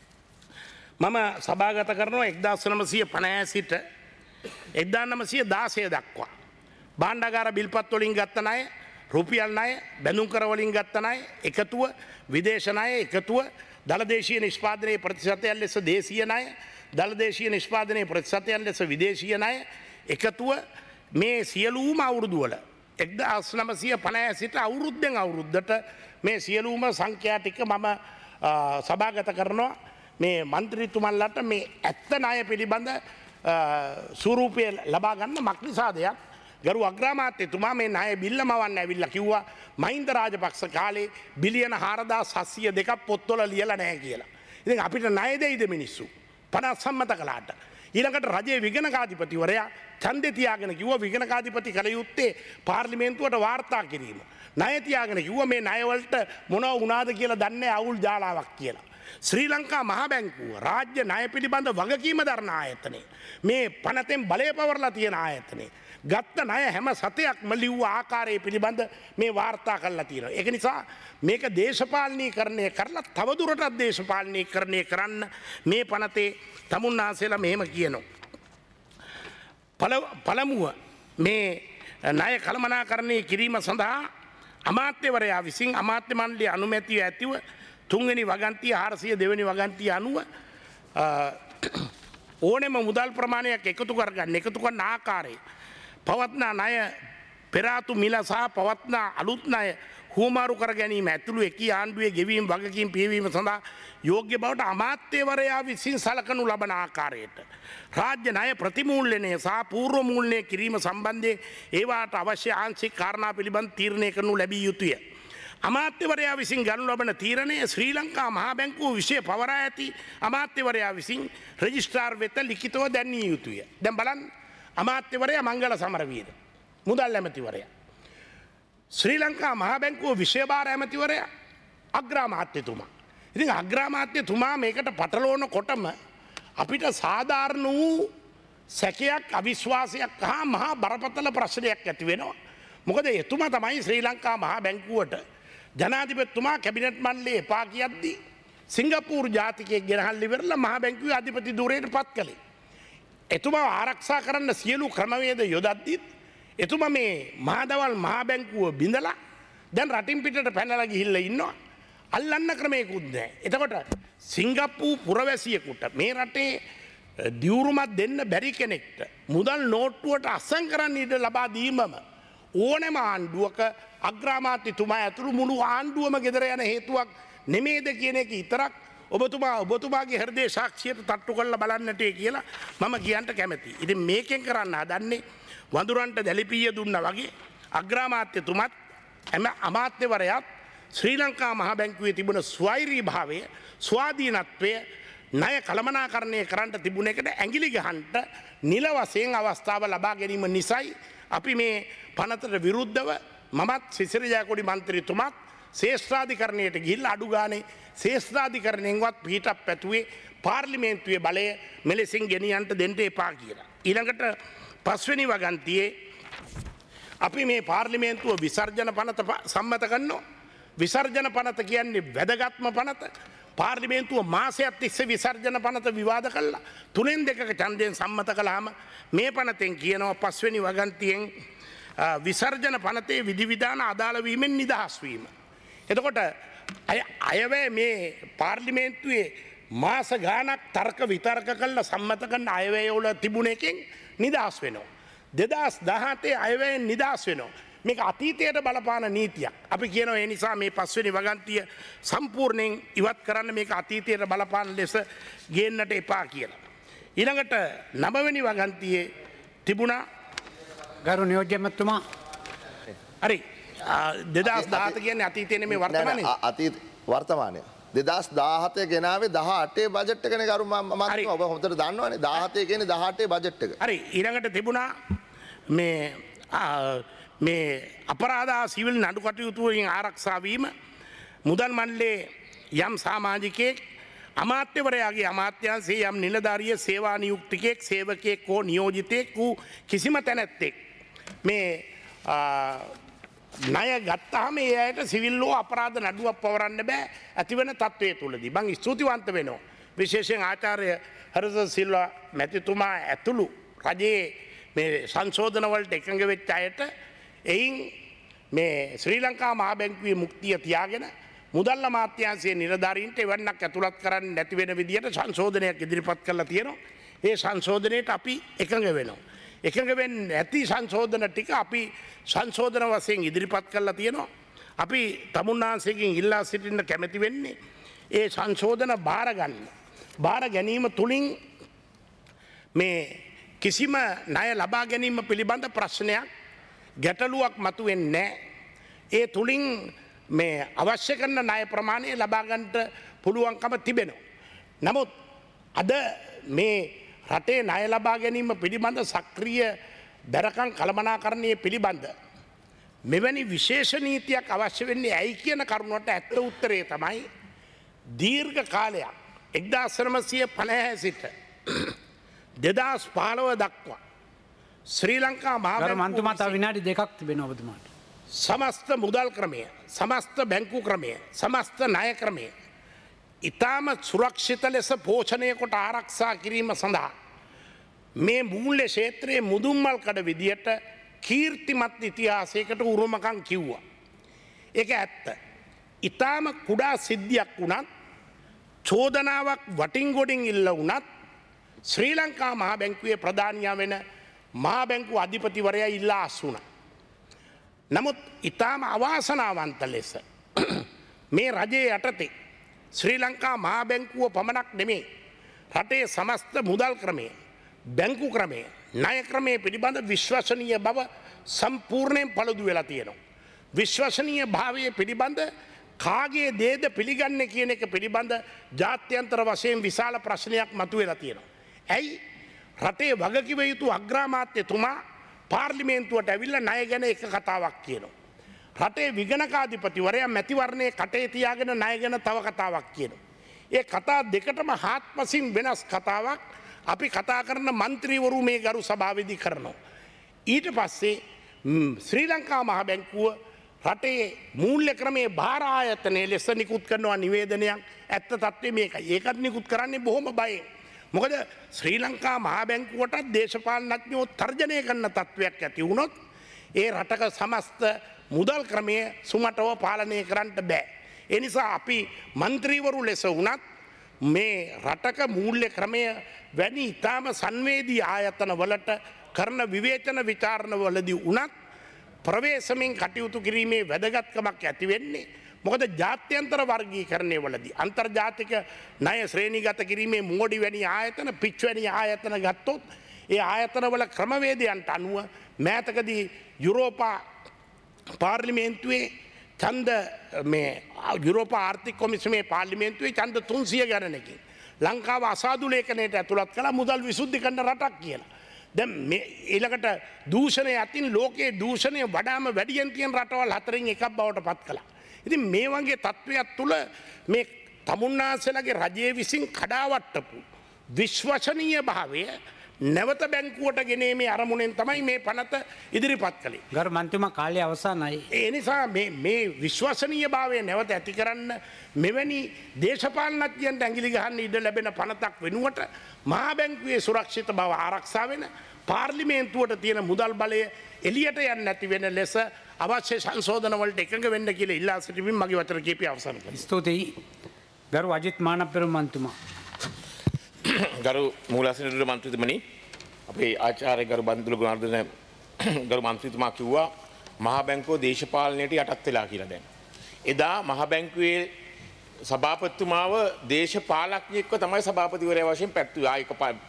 මම සභාගත කරනවා එක්දාස් නවසිය පනහය සිට එක්දාස් නවසිය දාසය දක්වා භාණ්ඩාගාර බිල්පත් වලින් ගත්ත ණය, රුපියල් ණය, බැඳුම් කර වලින් ගත්ත ණය එකතුව, විදේශ ණය එකතුව, දළදේශීය නිෂ්පාදනයේ ප්‍රතිශතයක් ලෙස දේශීය ණය, දළදේශීය නිෂ්පාදනයේ ප්‍රතිශතයක් ලෙස විදේශීය ණය එකතුව මේ සියලුම අවුරුදු වල එක්දාස් නවසිය පනහය සිට අවුරුද්දෙන් අවුරුද්දට මේ සියලුම සංඛ්‍යා ටික මම සභාගත කරනවා. මේ මන්ත්‍රීතුමන්ලට මේ ඇත්ත ණය පිළිබඳ ස්වරූපය ලබා ගන්න මක්නිසාදයක් ගරු අග්‍රාමාත්‍යතුමා මේ ණය බිල්ල මවන්න ඇවිල්ලා කිව්වා මහින්ද රාජපක්ෂ කාලේ බිලියන හාරදාස් හත්සිය දෙකක් පොත්වල ලියලා නැහැ කියලා. ඉතින් අපිට ණය දෙයිද මිනිස්සු? පනස් සම්මත කළාට. ඊළඟට රජයේ විගණකාධිපතිවරයා ඡන්දේ තියාගෙන කිව්වා විගණකාධිපති කළ යුත්තේ පාර්ලිමේන්තුවට වාර්තා කිරීම. ණය තියාගෙන කිව්වා මේ ණය වලට මොනව වුණාද කියලා දන්නේ අවුල් ජාලාවක් කියලා. ශ්‍රී ලංකා මහා බැංකුව රාජ්‍ය ණය පිළිබඳ වගකීම දරන ආයතනය. මේ පනතෙන් බලය පවරලා තියෙන ආයතනය. ගත්ත ණය හැම සතයක්ම ලිව්ව ආකාරය පිළිබඳ මේ වාර්තා කරලා තියෙනවා. ඒක නිසා මේක දේශපාලනීකරණය කරලා තවදුරටත් දේශපාලනීකරණය කරන්න මේ පනතේ තමුන්නාන්සේලා මෙහෙම කියනවා. පළමුව මේ ණය කළමනාකරණය කිරීම සඳහා අමාත්‍යවරයා විසින් අමාත්‍ය මණ්ඩලයේ අනුමැතිය ඇතිව තුන්වෙනි වගන්තිය හාරසිය දෙවෙනි වගන්තිය අනුව ඕනෙම මුදල් ප්‍රමාණයක් එකතු කරගන්න එකතු කරන ආකාරය පවත්නා ණය පෙරාතු මිල සහ පවත්නා අලුත් ණය හුවමාරු කර ගැනීම ඇතුළු එකී ආණ්ඩුවේ ගෙවීම් වගකීම් පියවීම සඳහා යෝග්‍ය බවට අමාත්‍යවරයා විසින් සලකනු ලබන ආකාරයට රාජ්‍ය ණය ප්‍රතිමූල්‍යනය සහ පූර්ව මූල්‍යනය කිරීම සම්බන්ධයෙන් ඒවාට අවශ්‍ය ආංශික කාරණා පිළිබඳ තීරණය කරනු ලැබිය යුතුය. අමාත්‍යවරයා විසින් ගනු ලබන තීරණය ශ්‍රී ලංකා මහා බැංකුව විෂය පවරා ඇති අමාත්‍යවරයා විසින් රෙජිස්ට්‍රාර් වෙත ලිඛිතව දැන්විය යුතුය. දැන් බලන්න අමාත්‍යවරයා මංගල සමරවීර මුදල් ඇමතිවරයා ශ්‍රී ලංකා මහා බැංකුව විශේභාර ඇමතිවරයා අග්‍රාමාත්‍යතුමා. ඉතින් අග්‍රාමාත්‍යතුමා මේකට පටලෝන කොටම අපිට සාධාරණ වූ සැකයක් අවිශ්වාසයක් හා මහා බරපතල ප්‍රශ්නයක් ඇති වෙනවා. මොකද එතුමා තමයි ශ්‍රී ලංකා මහා බැංකුවට ජනාධිපතිතුමා කැබිනට් මණ්ඩලයේ එපා කියද්දී සිංගප්පූරු ජාතිකයෙක් ගෙනහල්ලා ඉවරලා මහා බැංකුවේ අධිපති ධුරයට පත් කළේ. එතුමා ආරක්ෂා කරන්න සියලු ක්‍රමවේද යොදද්දී එතුමා මේ මහදවල් මහා බැංකුව බිඳලා දැන් රටින් පිටට පැනලා ගිහිල්ලා ඉන්නවා. අල්ලන්න ක්‍රමයකුත් නැහැ. එතකොට සිංගප්පූරු පුරවැසියෙකුට මේ රටේ දියුරුමක් දෙන්න බැරි කෙනෙක්ට මුදල් නෝට්ටුවට අස්සම් කරන්න ඉඩ ලබා දීමම ඕනෑම ආණ්ඩුවක අග්‍රාමාත්‍යතුමා ඇතුළු මුළු ආණ්ඩුවම ගෙදර යන හේතුවක් නෙමේද කියන එක විතරක් ඔබතුමා ඔබතුමාගේ හෘදේ සාක්ෂියට තට්ටු කරලා බලන්නට කියලා මම කියන්න කැමතියි. ඉතින් මේකෙන් කරන්න හදන්නේ වඳුරන්ට දැලිපිය දුන්නා වගේ අග්‍රාමාත්‍යතුමත් එම අමාත්‍යවරයාත් ශ්‍රී ලංකා මහා බැංකුවේ තිබුණ ස්වෛරී භාවය ස්වාධීනත්වය ණය කළමනාකරණය කරන්න තිබුණ එකට ඇඟිලි ගහන්න නිල වශයෙන් අවස්ථාව ලබා ගැනීම නිසායි අපි මේ පනතට විරුද්ධව මමත් සිසිර ජයකොඩි මන්ත්‍රීතුමත් ශේෂ්ඨාධිකරණයට ගිහිල්ලා අඩු ගානේ ශේෂ්ඨාධිකරණයෙන්වත් පිටක් පැතුවේ පාර්ලිමේන්තුවේ බලය මෙලෙසින් ගෙනියන්න දෙන්න එපා කියලා. ඊළඟට පස්වෙනි වගන්තියේ අපි මේ පාර්ලිමේන්තුව විසර්ජන පනත සම්මත කරනවා. විසර්ජන පනත කියන්නේ වැදගත්ම පනත. පාර්ලිමේන්තුව මාසයක් තිස්සේ විසර්ජන පනත විවාද කළා. තුනෙන් දෙකක ඡන්දයෙන් සම්මත කළාම මේ පනතෙන් කියනවා පස්වෙනි වගන්තියෙන් විසර්ජන පනතේ විධිවිධාන අදාළ වීමෙන් නිදහස් වීම. එතකොට අයවැය මේ පාර්ලිමේන්තුවේ මාස ගානක් තර්ක විතර්ක කළා සම්මත කරන අයවැය වල තිබුණ එකෙන් නිදහස් වෙනවා. දෙදහස් දහඅටේ අයවැයෙන් නිදහස් වෙනවා. මේක අතීතයට බලපාන නීතියක්. අපි කියනවා ඒ නිසා මේ පස්වෙනි වගන්තිය සම්පූර්ණයෙන් ඉවත් කරන්න මේක අතීතයට බලපාන ලෙස ගේන්නට එපා කියලා. ඊළඟට නවවෙනි වගන්තියේ තිබුණා ගරු නියෝජ්‍ය ඇමතුමා හරි දෙදහස් දහඅට කියන්නේ අතීතයේ නෙමෙයි වර්තමානයේ. අතීත වර්තමානය. දෙදහස් දහහතේ ගෙනාවේ දහඅටේ බජට් එකනේ ගරු මන්ත්‍රීතුමා ඔබ හොඳට දන්නවනේ දහහතේ කියන්නේ දහඅටේ බජට් එක. හරි ඊළඟට තිබුණා මේ මේ අපරාධ සිවිල් නඩු කටයුතු වලින් ආරක්ෂා වීම මුදල් මණ්ඩලයේ යම් සමාජිකයෙක් අමාත්‍යවරයාගේ අමාත්‍යාංශයේ යම් නිලධාරියෙක් සේවා නියුක්තිකයෙක් සේවකයෙක් හෝ නියෝජිතයෙක් වූ කිසිම තැනැත්තෙක් මේ ණය ගත්තාම ඒ අයට සිවිල් ලෝ අපරාධ නඩුවක් පවරන්න බෑ ඇතිවෙන තත්ත්වයේ තුලදී. මං ස්තුතිවන්ත වෙනවා විශේෂයෙන් ආචාර්ය හර්ෂ සිල්වා මැතිතුමා ඇතුළු රජයේ මේ සංශෝධන වලට එකඟ වෙච්ච අයට එයින් මේ ශ්‍රී ලංකා මහා බැංකුවේ මුක්තිය තියාගෙන මුදල් අමාත්‍යාංශයේ නිලධාරීන්ට එවන්නක් ඇතුළත් කරන්න නැති වෙන විදියට සංශෝධනයක් ඉදිරිපත් කරලා තියෙනවා. ඒ සංශෝධනයට අපි එකඟ වෙනවා. එකඟ වෙන්නේ නැති සංශෝධන ටික අපි සංශෝධන වශයෙන් ඉදිරිපත් කරලා තියෙනවා. අපි තමුන්නාංශයෙන් ඉල්ලා සිටින්න කැමැති වෙන්නේ ඒ සංශෝධන බාර ගන්න. බාර ගැනීම තුලින් මේ කිසිම ණය ලබා ගැනීම පිළිබඳ ප්‍රශ්නයක් ගැටලුවක් මතුවෙන්නේ නැහැ. ඒ තුලින් මේ අවශ්‍ය කරන ණය ප්‍රමාණය ලබා ගන්නට පුළුවන්කම තිබෙනවා. නමුත් අද මේ රටේ ණය ලබා ගැනීම පිළිබඳ සක්‍රීය බැරකම් කළමනාකරණයේ පිළිබඳ මෙවැනි විශේෂ නීතියක් අවශ්‍ය වෙන්නේ ඇයි කියන කරුණට ඇත්ත උත්තරේ තමයි දීර්ඝ කාලයක් එක්දාස් නවසිය පනහ සිට දෙදහස් පහළොව දක්වා ශ්‍රී ලංකා මහා මන්තුමා තව විනාඩි දෙකක් තිබෙනවා ඔබතුමාට. සමස්ත මුදල් ක්‍රමය, සමස්ත බැංකු ක්‍රමය, සමස්ත ණය ක්‍රමය ඊටම සුරක්ෂිත ලෙස පෝෂණය කොට ආරක්ෂා කිරීම සඳහා මේ මූල්‍ය ක්ෂේත්‍රයේ මුදුන්මල් කඩ විදියට කීර්තිමත් ඉතිහාසයකට උරුමකම් කිව්වා. ඒක ඇත්ත. ඊටම කුඩා සිද්ධියක් වුණත් චෝදනාවක් වටින් ගොඩින් ඉල්ල වුණත් ශ්‍රී ලංකා මහා බැංකුවේ ප්‍රධානියා වෙන මහා බැංකුව අධිපතිවරයා ඉල්ලා අස් වුණා. නමුත් ඊටම අවාසනාවන්ත ලෙස මේ රජයේ යටතේ ශ්‍රී ලංකා මහා බැංකුව පමණක් නෙමේ රටේ සමස්ත මුදල් ක්‍රමය, බැංකු ක්‍රමය, ණය ක්‍රමය පිළිබඳ විශ්වසනීය බව සම්පූර්ණයෙන් පළුදු වෙලා තියෙනවා. විශ්වසනීය භාවය පිළිබඳ කාගේ දේද පිළිගන්නේ කියන එක පිළිබඳ ජාත්‍යන්තර වශයෙන් විශාල ප්‍රශ්නයක් මතුවෙලා තියෙනවා. ඇයි රටේ වගකිව යුතු අග්‍රාමාත්‍යතුමා පාර්ලිමේන්තුවට ඇවිල්ලා ණය ගැන එක කතාවක් කියනවා. රටේ විගණකාධිපතිවරයා මැතිවරණයේ කටේ තියාගෙන ණය ගැන තව කතාවක් කියනවා. ඒ කතා දෙකටම හාත්පසින් වෙනස් කතාවක් අපි කතා කරන മന്ത്രിවරු මේ ගරු සභාවේදී කරනවා. ඊට පස්සේ ශ්‍රී ලංකා මහ බැංකුව රටේ මූල්‍ය ක්‍රමයේ භාර ආයතනයේ ලෙස නිකුත් කරනවා නිවේදනයක්. ඇත්ත තත්ත්වය මේකයි. ඒකත් නිකුත් කරන්නේ බොහොම බයෙන්. මොකද ශ්‍රී ලංකා මහ බැංකුවටත් දේශපාලනඥයෝ තර්ජනය කරන තත්ත්වයක් ඇති වුණොත් ඒ රටක සමස්ත මුදල් ක්‍රමය සුමටව පාලනය කරන්න බෑ. ඒ නිසා අපි മന്ത്രിවරු ලෙස වුණත් මේ රටක මූල්‍ය ක්‍රමය වැනි ඉතාම සංවේදී ආයතන වලට කරන විවේචන විචාරණ වලදී වුණත් ප්‍රවේශමෙන් කටයුතු කිරීමේ වැදගත්කමක් ඇති වෙන්නේ. මොකද ජාත්‍යන්තර වර්ගීකරණය වලදී අන්තර්ජාතික ණය ශ්‍රේණිගත කිරීමේ මෝඩි වැනි ආයතන පිච් වැනි ආයතන ගත්තොත් ඒ ආයතනවල ක්‍රමවේදයන්ට අනුව මෑතකදී යුරෝපා පාර්ලිමේන්තුවේ ඡන්ද මේ යුරෝපා ආර්ථික කොමිසමේ පාර්ලිමේන්තුවේ ඡන්ද තුන්සිය ගණනකින් ලංකාව අසාදු ලේඛනයට ඇතුළත් කළා මුදල් විසුද්ධි කරන රටක් කියලා. දැන් මේ ඊළඟට දූෂණය අතින් ලෝකයේ දූෂණය වඩාම වැඩියෙන් තියෙන රටවල් හතරෙන් එකක් බවට පත් කළා. ඉතින් මේ වගේ තත්ත්වයක් තුළ මේ තමුන්නාසලගේ රජයේ විසින් කඩාවට්ටපු විශ්වසනීය භාවය නැවත බැංකුවට ගෙනීමේ අරමුණෙන් තමයි මේ පනත ඉදිරිපත් කළේ. ගරු මන්ත්‍රීතුමා කාලය අවසానයි. ඒ නිසා මේ මේ විශ්වසනීය භාවය නැවත ඇති කරන්න මෙවැනි දේශපාලනඥයන්ට ඇඟිලි ගහන්න ඉඩ ලැබෙන පනතක් වෙනුවට මහා බැංකුවේ සුරක්ෂිත බව ආරක්ෂා වෙන පාර්ලිමේන්තුවට තියෙන මුදල් බලය එළියට යන්නේ නැති වෙන ලෙස අවශ්‍ය සංශෝධන වලට එකඟ වෙන්න කියලා ඉල්ලා සිටිමින් මගේ වචන කීපය අවසන් කරනවා. ස්තුතියි. ගරු අජිත් මානපෙරුම මන්ත්‍රීතුමා. ගරු මූලාසන මන්ත්‍රීතුමනි අපේ ආචාර්ය ගරු බන්දුල ගුණවර්ධන ගරු මන්ත්‍රීතුමා කිව්වා මහා බැංකුව දේශපාලනයට යටත් වෙලා කියලා දැන්. එදා මහා බැංකුවේ සභාපතිතුමාව දේශපාලඥයෙක්ව තමයි සභාපතිවරයා වශයෙන් පැවැත්වුවේ. ආයක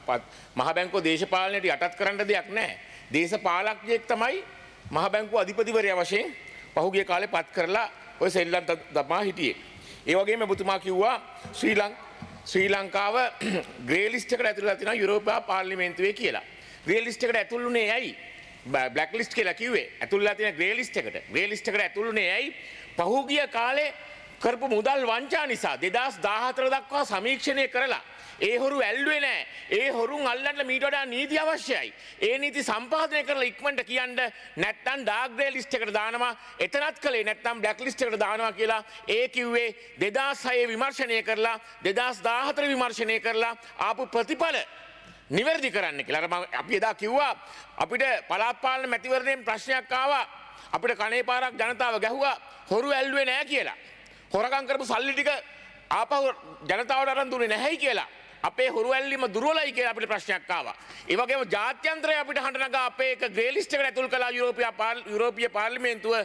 මහා බැංකුව දේශපාලනයට යටත් කරන්න දෙයක් නැහැ. දේශපාලඥයෙක් තමයි මහා බැංකුව අධිපතිවරයා වශයෙන් පහුගිය කාලේ පත් කරලා ඔය සෙල්ලම් දමා හිටියේ. ඒ වගේම ඔබතුමා කිව්වා ශ්‍රී ලංකාව ශ්‍රී ලංකාව ග්‍රේ ලිස්ට් එකට ඇතුළත් වෙලා තියෙනවා යුරෝපා පාර්ලිමේන්තුවේ කියලා. ග්‍රේ ලිස්ට් එකට ඇතුළුනේ ඇයි? බ්ලැක් ලිස්ට් කියලා කිව්වේ. ඇතුළලා තියෙන ග්‍රේ ලිස්ට් එකට. ග්‍රේ ලිස්ට් එකට ඇතුළුනේ ඇයි? පහුගිය කාලේ කරපු මුදල් වංචා නිසා දෙදාස් දාහතර දක්වා සමීක්ෂණය කරලා ඒ හොරු ඇල්ලුවේ නැහැ. ඒ හොරුන් අල්ලන්න මීට වඩා නීති අවශ්‍යයි. ඒ නීති සම්පාදනය කරලා ඉක්මනට කියන්න නැත්නම් ඩාර්ක් ග්‍රේ ලිස්ට් එකට දානවා. එතනත් කළේ නැත්නම් බ්ලැක් ලිස්ට් එකට දානවා කියලා ඒ කිව්වේ දෙදාස් හය විමර්ශනය කරලා දෙදාස් දාහතර විමර්ශනය කරලා ආපු ප්‍රතිඵල නිවැරදි කරන්න කියලා. අර මම අපි එදා කිව්වා අපිට පළාත් පාලන මැතිවරණයෙන් ප්‍රශ්නයක් ආවා. අපිට කණේ පාරක් ජනතාව ගැහුවා හොරු ඇල්ලුවේ නැහැ කියලා. හොරකම් කරපු සල්ලි ටික ආපහු ජනතාවට අරන් දුන්නේ නැහැයි කියලා. අපේ හොරු ඇල්ලීම දුර්වලයි කියලා අපිට ප්‍රශ්නයක් ආවා. ඒ වගේම ජාත්‍යන්තරය අපිට හඬ නගා අපේ එක ග්‍රේ ලිස්ට් එකට ඇතුල් කළා යුරෝපීය යුරෝපීය පාර්ලිමේන්තුව.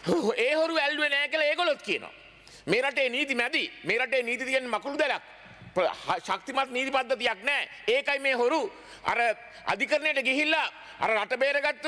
ඒ හොරු ඇල්ලුවේ නැහැ කියලා ඒගොල්ලොත් කියනවා. මේ රටේ නීති මැදි. මේ රටේ නීති තියෙන මකුළු දැලක්. ශක්තිමත් නීති පද්ධතියක් නැහැ. ඒකයි මේ හොරු අර අධිකරණයට ගිහිල්ලා අර රට බේරගත්තු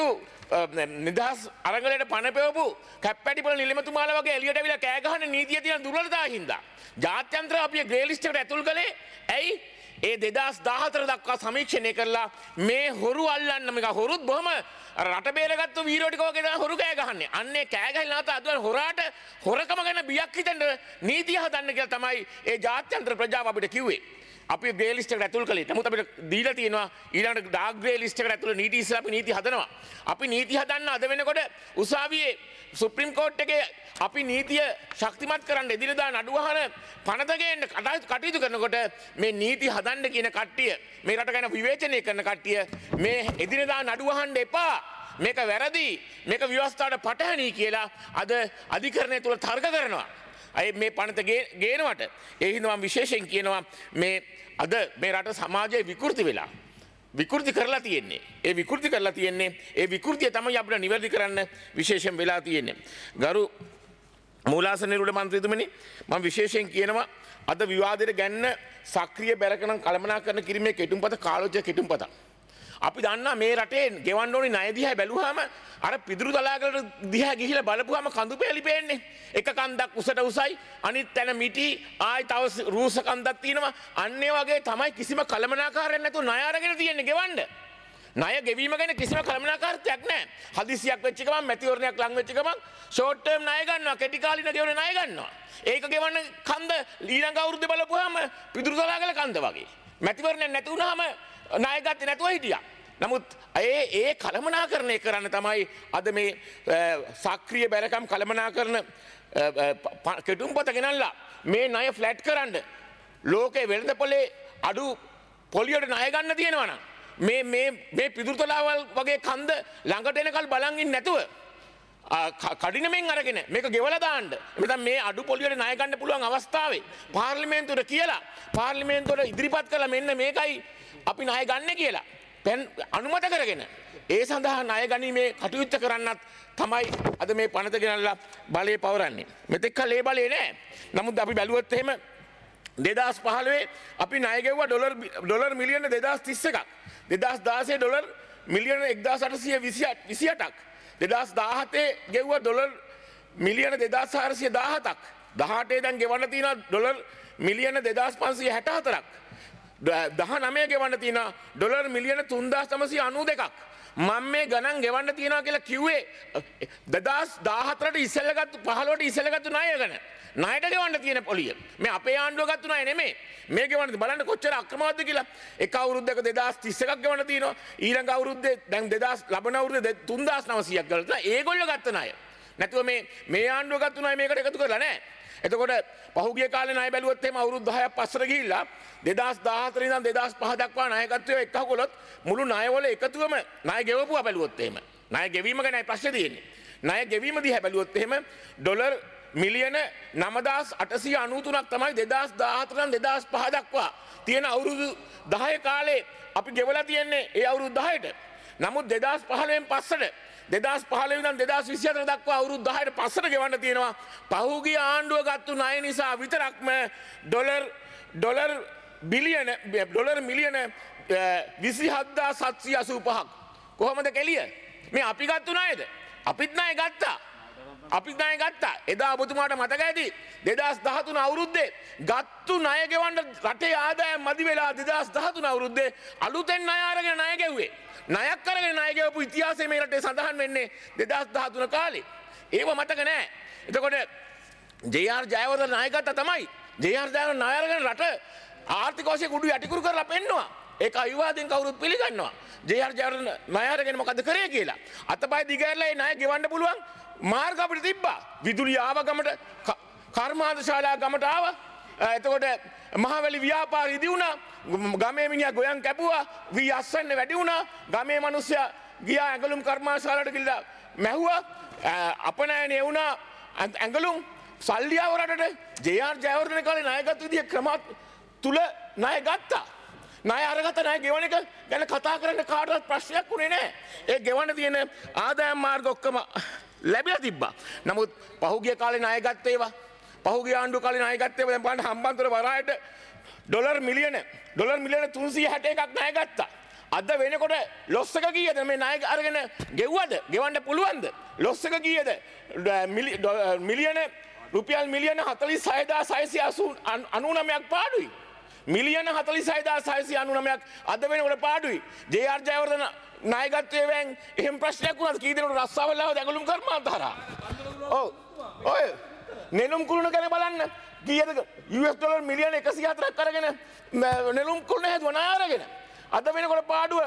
නිදහස් අරගලයට පණ පෙවපු කැප්පැටිපොළ නිලමතුමාලා වගේ එළියට ඇවිල්ලා කෑ ගහන නීතිය තියෙන දුර්වලතාවය හින්දා ජාත්‍යන්තර අපි ග්‍රේ ලිස්ට් එකට ඇතුල් කළේ ඇයි? ඒ දෙදාස් දාහතර දක්වා සමීක්ෂණය කරලා මේ හොරු අල්ලන්න මේක හොරුත් බොහොම රට බේරගත්තු වීරෝ ටික වගේ තමයි හොරු කෑ ගහන්නේ. අන්නේ කෑ ගහලා නැවත අදවල් හොරාට හොරකම ගැන බියක් හිතෙන්න නීතිය හදන්න කියලා තමයි ඒ ජාත්‍යන්තර ප්‍රජාව අපිට කිව්වේ. අපි ග්‍රේ ලිස්ට් එකට ඇතුල් කළේ. නමුත් අපිට දීලා තියෙනවා ඊළඟට ඩාර්ක් ග්‍රේ ලිස්ට් එකට ඇතුල් නීති ඉස්සලා අපි නීති හදනවා. අපි නීති හදන්න අද වෙනකොට උසාවියේ සුප්‍රීම කෝට් එකේ අපි නීතිය ශක්තිමත් කරන්න එදිනදා නඩුවහන පනත ගේන්න කටයුතු කරනකොට මේ නීති හදන්න කියන කට්ටිය මේ රට ගැන විවේචනය කරන කට්ටිය මේ එදිනදා නඩුවහන්න එපා. මේක වැරදි. මේක ව්‍යවස්ථාවට පටහැනි කියලා අද අධිකරණය තුල තර්ක කරනවා. අය මේ පනත ගේනවට ඒ හින්දා මම විශේෂයෙන් කියනවා මේ අද මේ රට සමාජයේ විකෘති වෙලා විකෘති කරලා තියෙන්නේ. ඒ විකෘති කරලා තියෙන්නේ ඒ විකෘතිය තමයි අපිට නිවැරදි කරන්න විශේෂයෙන් වෙලා තියෙන්නේ. ගරු මූලාසන නිරූಢ මන්ත්‍රීතුමනි මම විශේෂයෙන් කියනවා අද විවාදයට ගැන්න සක්‍රිය බැරකනම් කළමනාකරණ කිරීමේ කෙටුම්පත කාලෝචිත කෙටුම්පත. අපි දන්නා මේ රටේ ගෙවන්න ඕනේ ණය දිහා බැලුවාම අර පිදුරු තලාගලට දිහා ගිහිලා බලපුවාම කඳු පෙළි පේන්නේ. එක කන්දක් උසට උසයි අනිත් තැන මිටි ආයි තව රූස කන්දක් තියෙනවා. අන්න ඒ වගේ තමයි කිසිම කළමනාකාරයක් නැතුව ණය අරගෙන තියෙන්නේ ගෙවන්න. ණය ගෙවීම ගැන කිසිම කළමනාකාරත්වයක් නැහැ. හදිසියක් වෙච්ච ගමන් මැතිවරණයක් ලඟ වෙච්ච ගමන් ෂෝට් ටර්ම් ණය ගන්නවා, කෙටි කාලින ගෙවන ණය ගන්නවා. ඒක ගෙවන්න කන්ද ඊළඟ අවුරුද්දේ බලපුවාම පිදුරුතලාගල කන්ද වගේ. මැතිවරණයක් නැති වුණාම ණය ගත්තේ නැතුව හිටියා. නමුත් ඒ ඒ කළමනාකරණය කරන්න තමයි අද මේ සක්‍රීය බැලකම් කළමනාකරන කෙටුම්පත ගෙනල්ලා මේ ණය ෆ්ලැට් කරන්න ලෝකේ වෙළඳපොලේ අඩු පොලියට ණය ගන්න තියෙනවා නම් මේ මේ මේ පිදුරුතලාවල් වගේ කන්ද ළඟට එනකල් බලන් ඉන්නේ නැතුව කඩිනමෙන් අරගෙන මේක ගෙවලා දාන්න. එතන මේ අඩු පොලියට ණය ගන්න පුළුවන් අවස්ථාවේ පාර්ලිමේන්තුවට කියලා පාර්ලිමේන්තුවට ඉදිරිපත් කළා මෙන්න මේකයි අපි ණය ගන්න කියලා. දැන් අනුමත කරගෙන ඒ සඳහා ණය ගැනීමේ කටයුත්ත කරන්නත් තමයි අද මේ පනත ගෙනල්ලා බලය පවරන්නේ. මෙතෙක් කල් ඒ බලය නෑ. නමුත් අපි බැලුවොත් එහෙම දෙදහස් පහළොවේ අපි ණය ගෙවුවා ඩොලර් ඩොලර් මිලියන දෙදහස් තිස් එකක්. දෙදහස් දාසය ඩොලර් මිලියන එක්දාස් අටසිය විසි අටක්. දෙදහස් දාහතේ ගෙවුවා ඩොලර් මිලියන දෙදහස් හාරසිය දාහතක්. දහඅටේ දැන් ගෙවන්න තියෙනවා ඩොලර් මිලියන දෙදහස් පන්සිය හැට හතරක්. දහනවය ගෙවන්න තියෙනවා ඩොලර් මිලියන තුන්දාස් නවසිය අනූ දෙකක්. මම මේ ගණන් ගෙවන්න තියෙනවා කියලා කිව්වේ දෙදහස් දාහතරට ඉස්සෙල්ලා ගත්ත පහළොවට ඉස්සෙල්ලා ගත්ත ණය ගැන. ණයට ගෙවන්න තියෙන පොලිය. මේ අපේ ආණ්ඩුව ගත්ත ණය නෙමෙයි. මේ ගෙවන්න බලන්න කොච්චර අක්‍රමවත්ද කියලා. එක අවුරුද්දක දෙදහස් තිස් එකක් ගෙවන්න තියෙනවා. ඊළඟ අවුරුද්දේ දැන් දෙදහස් ලබන අවුරුද්දේ තුන්දාස් නවසියක් ගෙවලා තියෙනවා. ඒගොල්ලෝ ගත්ත ණය. නැතුව මේ මේ ආණ්ඩුව ගත්ත ණය මේකට එකතු කරලා නැහැ. එතකොට පහුගිය කාලේ ණය බැලුවොත් එහෙම අවුරුදු දහයක් පස්සට ගිහිල්ලා දෙදහස් දාහතර ඉඳන් දෙදහස් පහ දක්වා ණයගත්වය එක්ක කළොත් මුළු ණයවල එකතුවම ණය ගෙවපුවා බැලුවොත් එහෙම ණය ගෙවීම ගැනයි ප්‍රශ්නේ තියෙන්නේ. ණය ගෙවීම දිහා බැලුවොත් එහෙම ඩොලර් මිලියන නවදාස් අටසිය අනූ තුනක් තමයි දෙදහස් දාහතර ඉඳන් දෙදහස් පහ දක්වා තියෙන අවුරුදු දහය කාලේ අපි ගෙවලා තියෙන්නේ ඒ අවුරුදු දහයට. නමුත් දෙදහස් පහළොවෙන් පස්සට දෙදහස් පහළොව ඉඳන් දෙදහස් විසි හතර දක්වා අවුරුදු දහයට පස්සට ගෙවන්න තියෙනවා. පහුගිය ආණ්ඩුව ගත්තු ණය නිසා විතරක්ම ඩොලර් ඩොලර් බිලියන ඩොලර් මිලියන විසි හත්දාස් හත්සිය අසූ පහක්. කොහොමද කෙලිය? මේ අපි ගත්තු ණයද? අපිත් ණය ගත්තා. අපිත් ණය ගත්තා. එදා ඔබතුමාට මතක ඇති දෙදහස් දහතුන අවුරුද්දේ ගත්තු ණය ගෙවන්න රටේ ආදායම් මදි වෙලා දෙදහස් දහතුන අවුරුද්දේ අලුතෙන් ණය අරගෙන ණය ගෙව්වේ. ණයක් අරගෙන ණය ගෙවපු ඉතිහාසය මේ රටේ සඳහන් වෙන්නේ දෙදහස් දහතුන කාලේ. ඒව මතක නෑ. එතකොට ජේ.ආර්. ජයවර්ධන ණය ගත්තා තමයි. ජේ.ආර්. ජයවර්ධන ණය අරගෙන රට ආර්ථික වශයෙන් උඩු යටිකුරු කරලා පෙන්නවා. ඒක අවිවාදයෙන් කවුරුත් පිළිගන්නවා. ජේ.ආර්. ජයවර්ධන ණය අරගෙන මොකද කරේ කියලා. අතපය දිගහැරලා ඒ ණය ගෙවන්න පුළුවන් මාර්ග අපිට තිබ්බා. විදුලිය ආව ගමට, කර්මාන්ත ශාලා ගමට ආවා. එතකොට මහවැලි ව්‍යාපාර ඉදි වුණා. ගමේ මිනිහා ගොයන් කැපුවා. වී අස්වැන්න වැඩි වුණා. ගමේ මිනිස්සයා ගියා ඇඟලුම් කර්මාශාලාවට ගිහලා මැහුවා. අපනයනේ වුණා ඇඟලුම් සල්ලි ආව රටට. ජේ.ආර්. ජයවර්ධන කාලේ ණයගත් විදිය ක්‍රමات තුල ණය ගත්තා. ණය අරගත්ත ණය ගෙවන එක ගැන කතා කරන්න කාටවත් ප්‍රශ්නයක් උනේ නැහැ. ඒ ගෙවන්න තියෙන ආදායම් මාර්ග ඔක්කොම ලැබිලා තිබ්බා. නමුත් පහුගිය කාලේ ණය ගත්ත ඒවා පහුගිය ආණ්ඩුව කාලේ ණය ගත්ත ඒවා දැන් බලන්න හම්බන්තොට වරායට ඩොලර් මිලියන ඩොලර් මිලියන තුන්සිය හැට එකක් ණය ගත්තා. අද වෙනකොට ලොස් එක කීයද මේ ණය අරගෙන ගෙව්වද? ගෙවන්න පුළුවන්ද? ලොස් එක කීයද? මිලියන රුපියල් මිලියන හතළිස් හය හදාස් හයසිය අනූ නවයක් පාඩුයි. මිලියන හතළිස් හය හදාස් හයසිය අනූ නවයක් අද වෙනකොට පාඩුයි. ජේ.ආර්. ජයවර්ධන නායකත්වයෙන් එහෙම ප්‍රශ්නයක් වුණාද? කී දෙනෙකුට රස්සාවල් ආවද ඇඟලුම් කර්මාන්ත හරහා? ඔව්. ඔය නෙළුම් කුළුණ ගැන බලන්න. කීයද? යූ එස් ඩොලර් මිලියන එකසිය හතරක් අරගෙන නෙළුම් කුළුණ හැදුවා ණය අරගෙන. අද වෙනකොට පාඩුව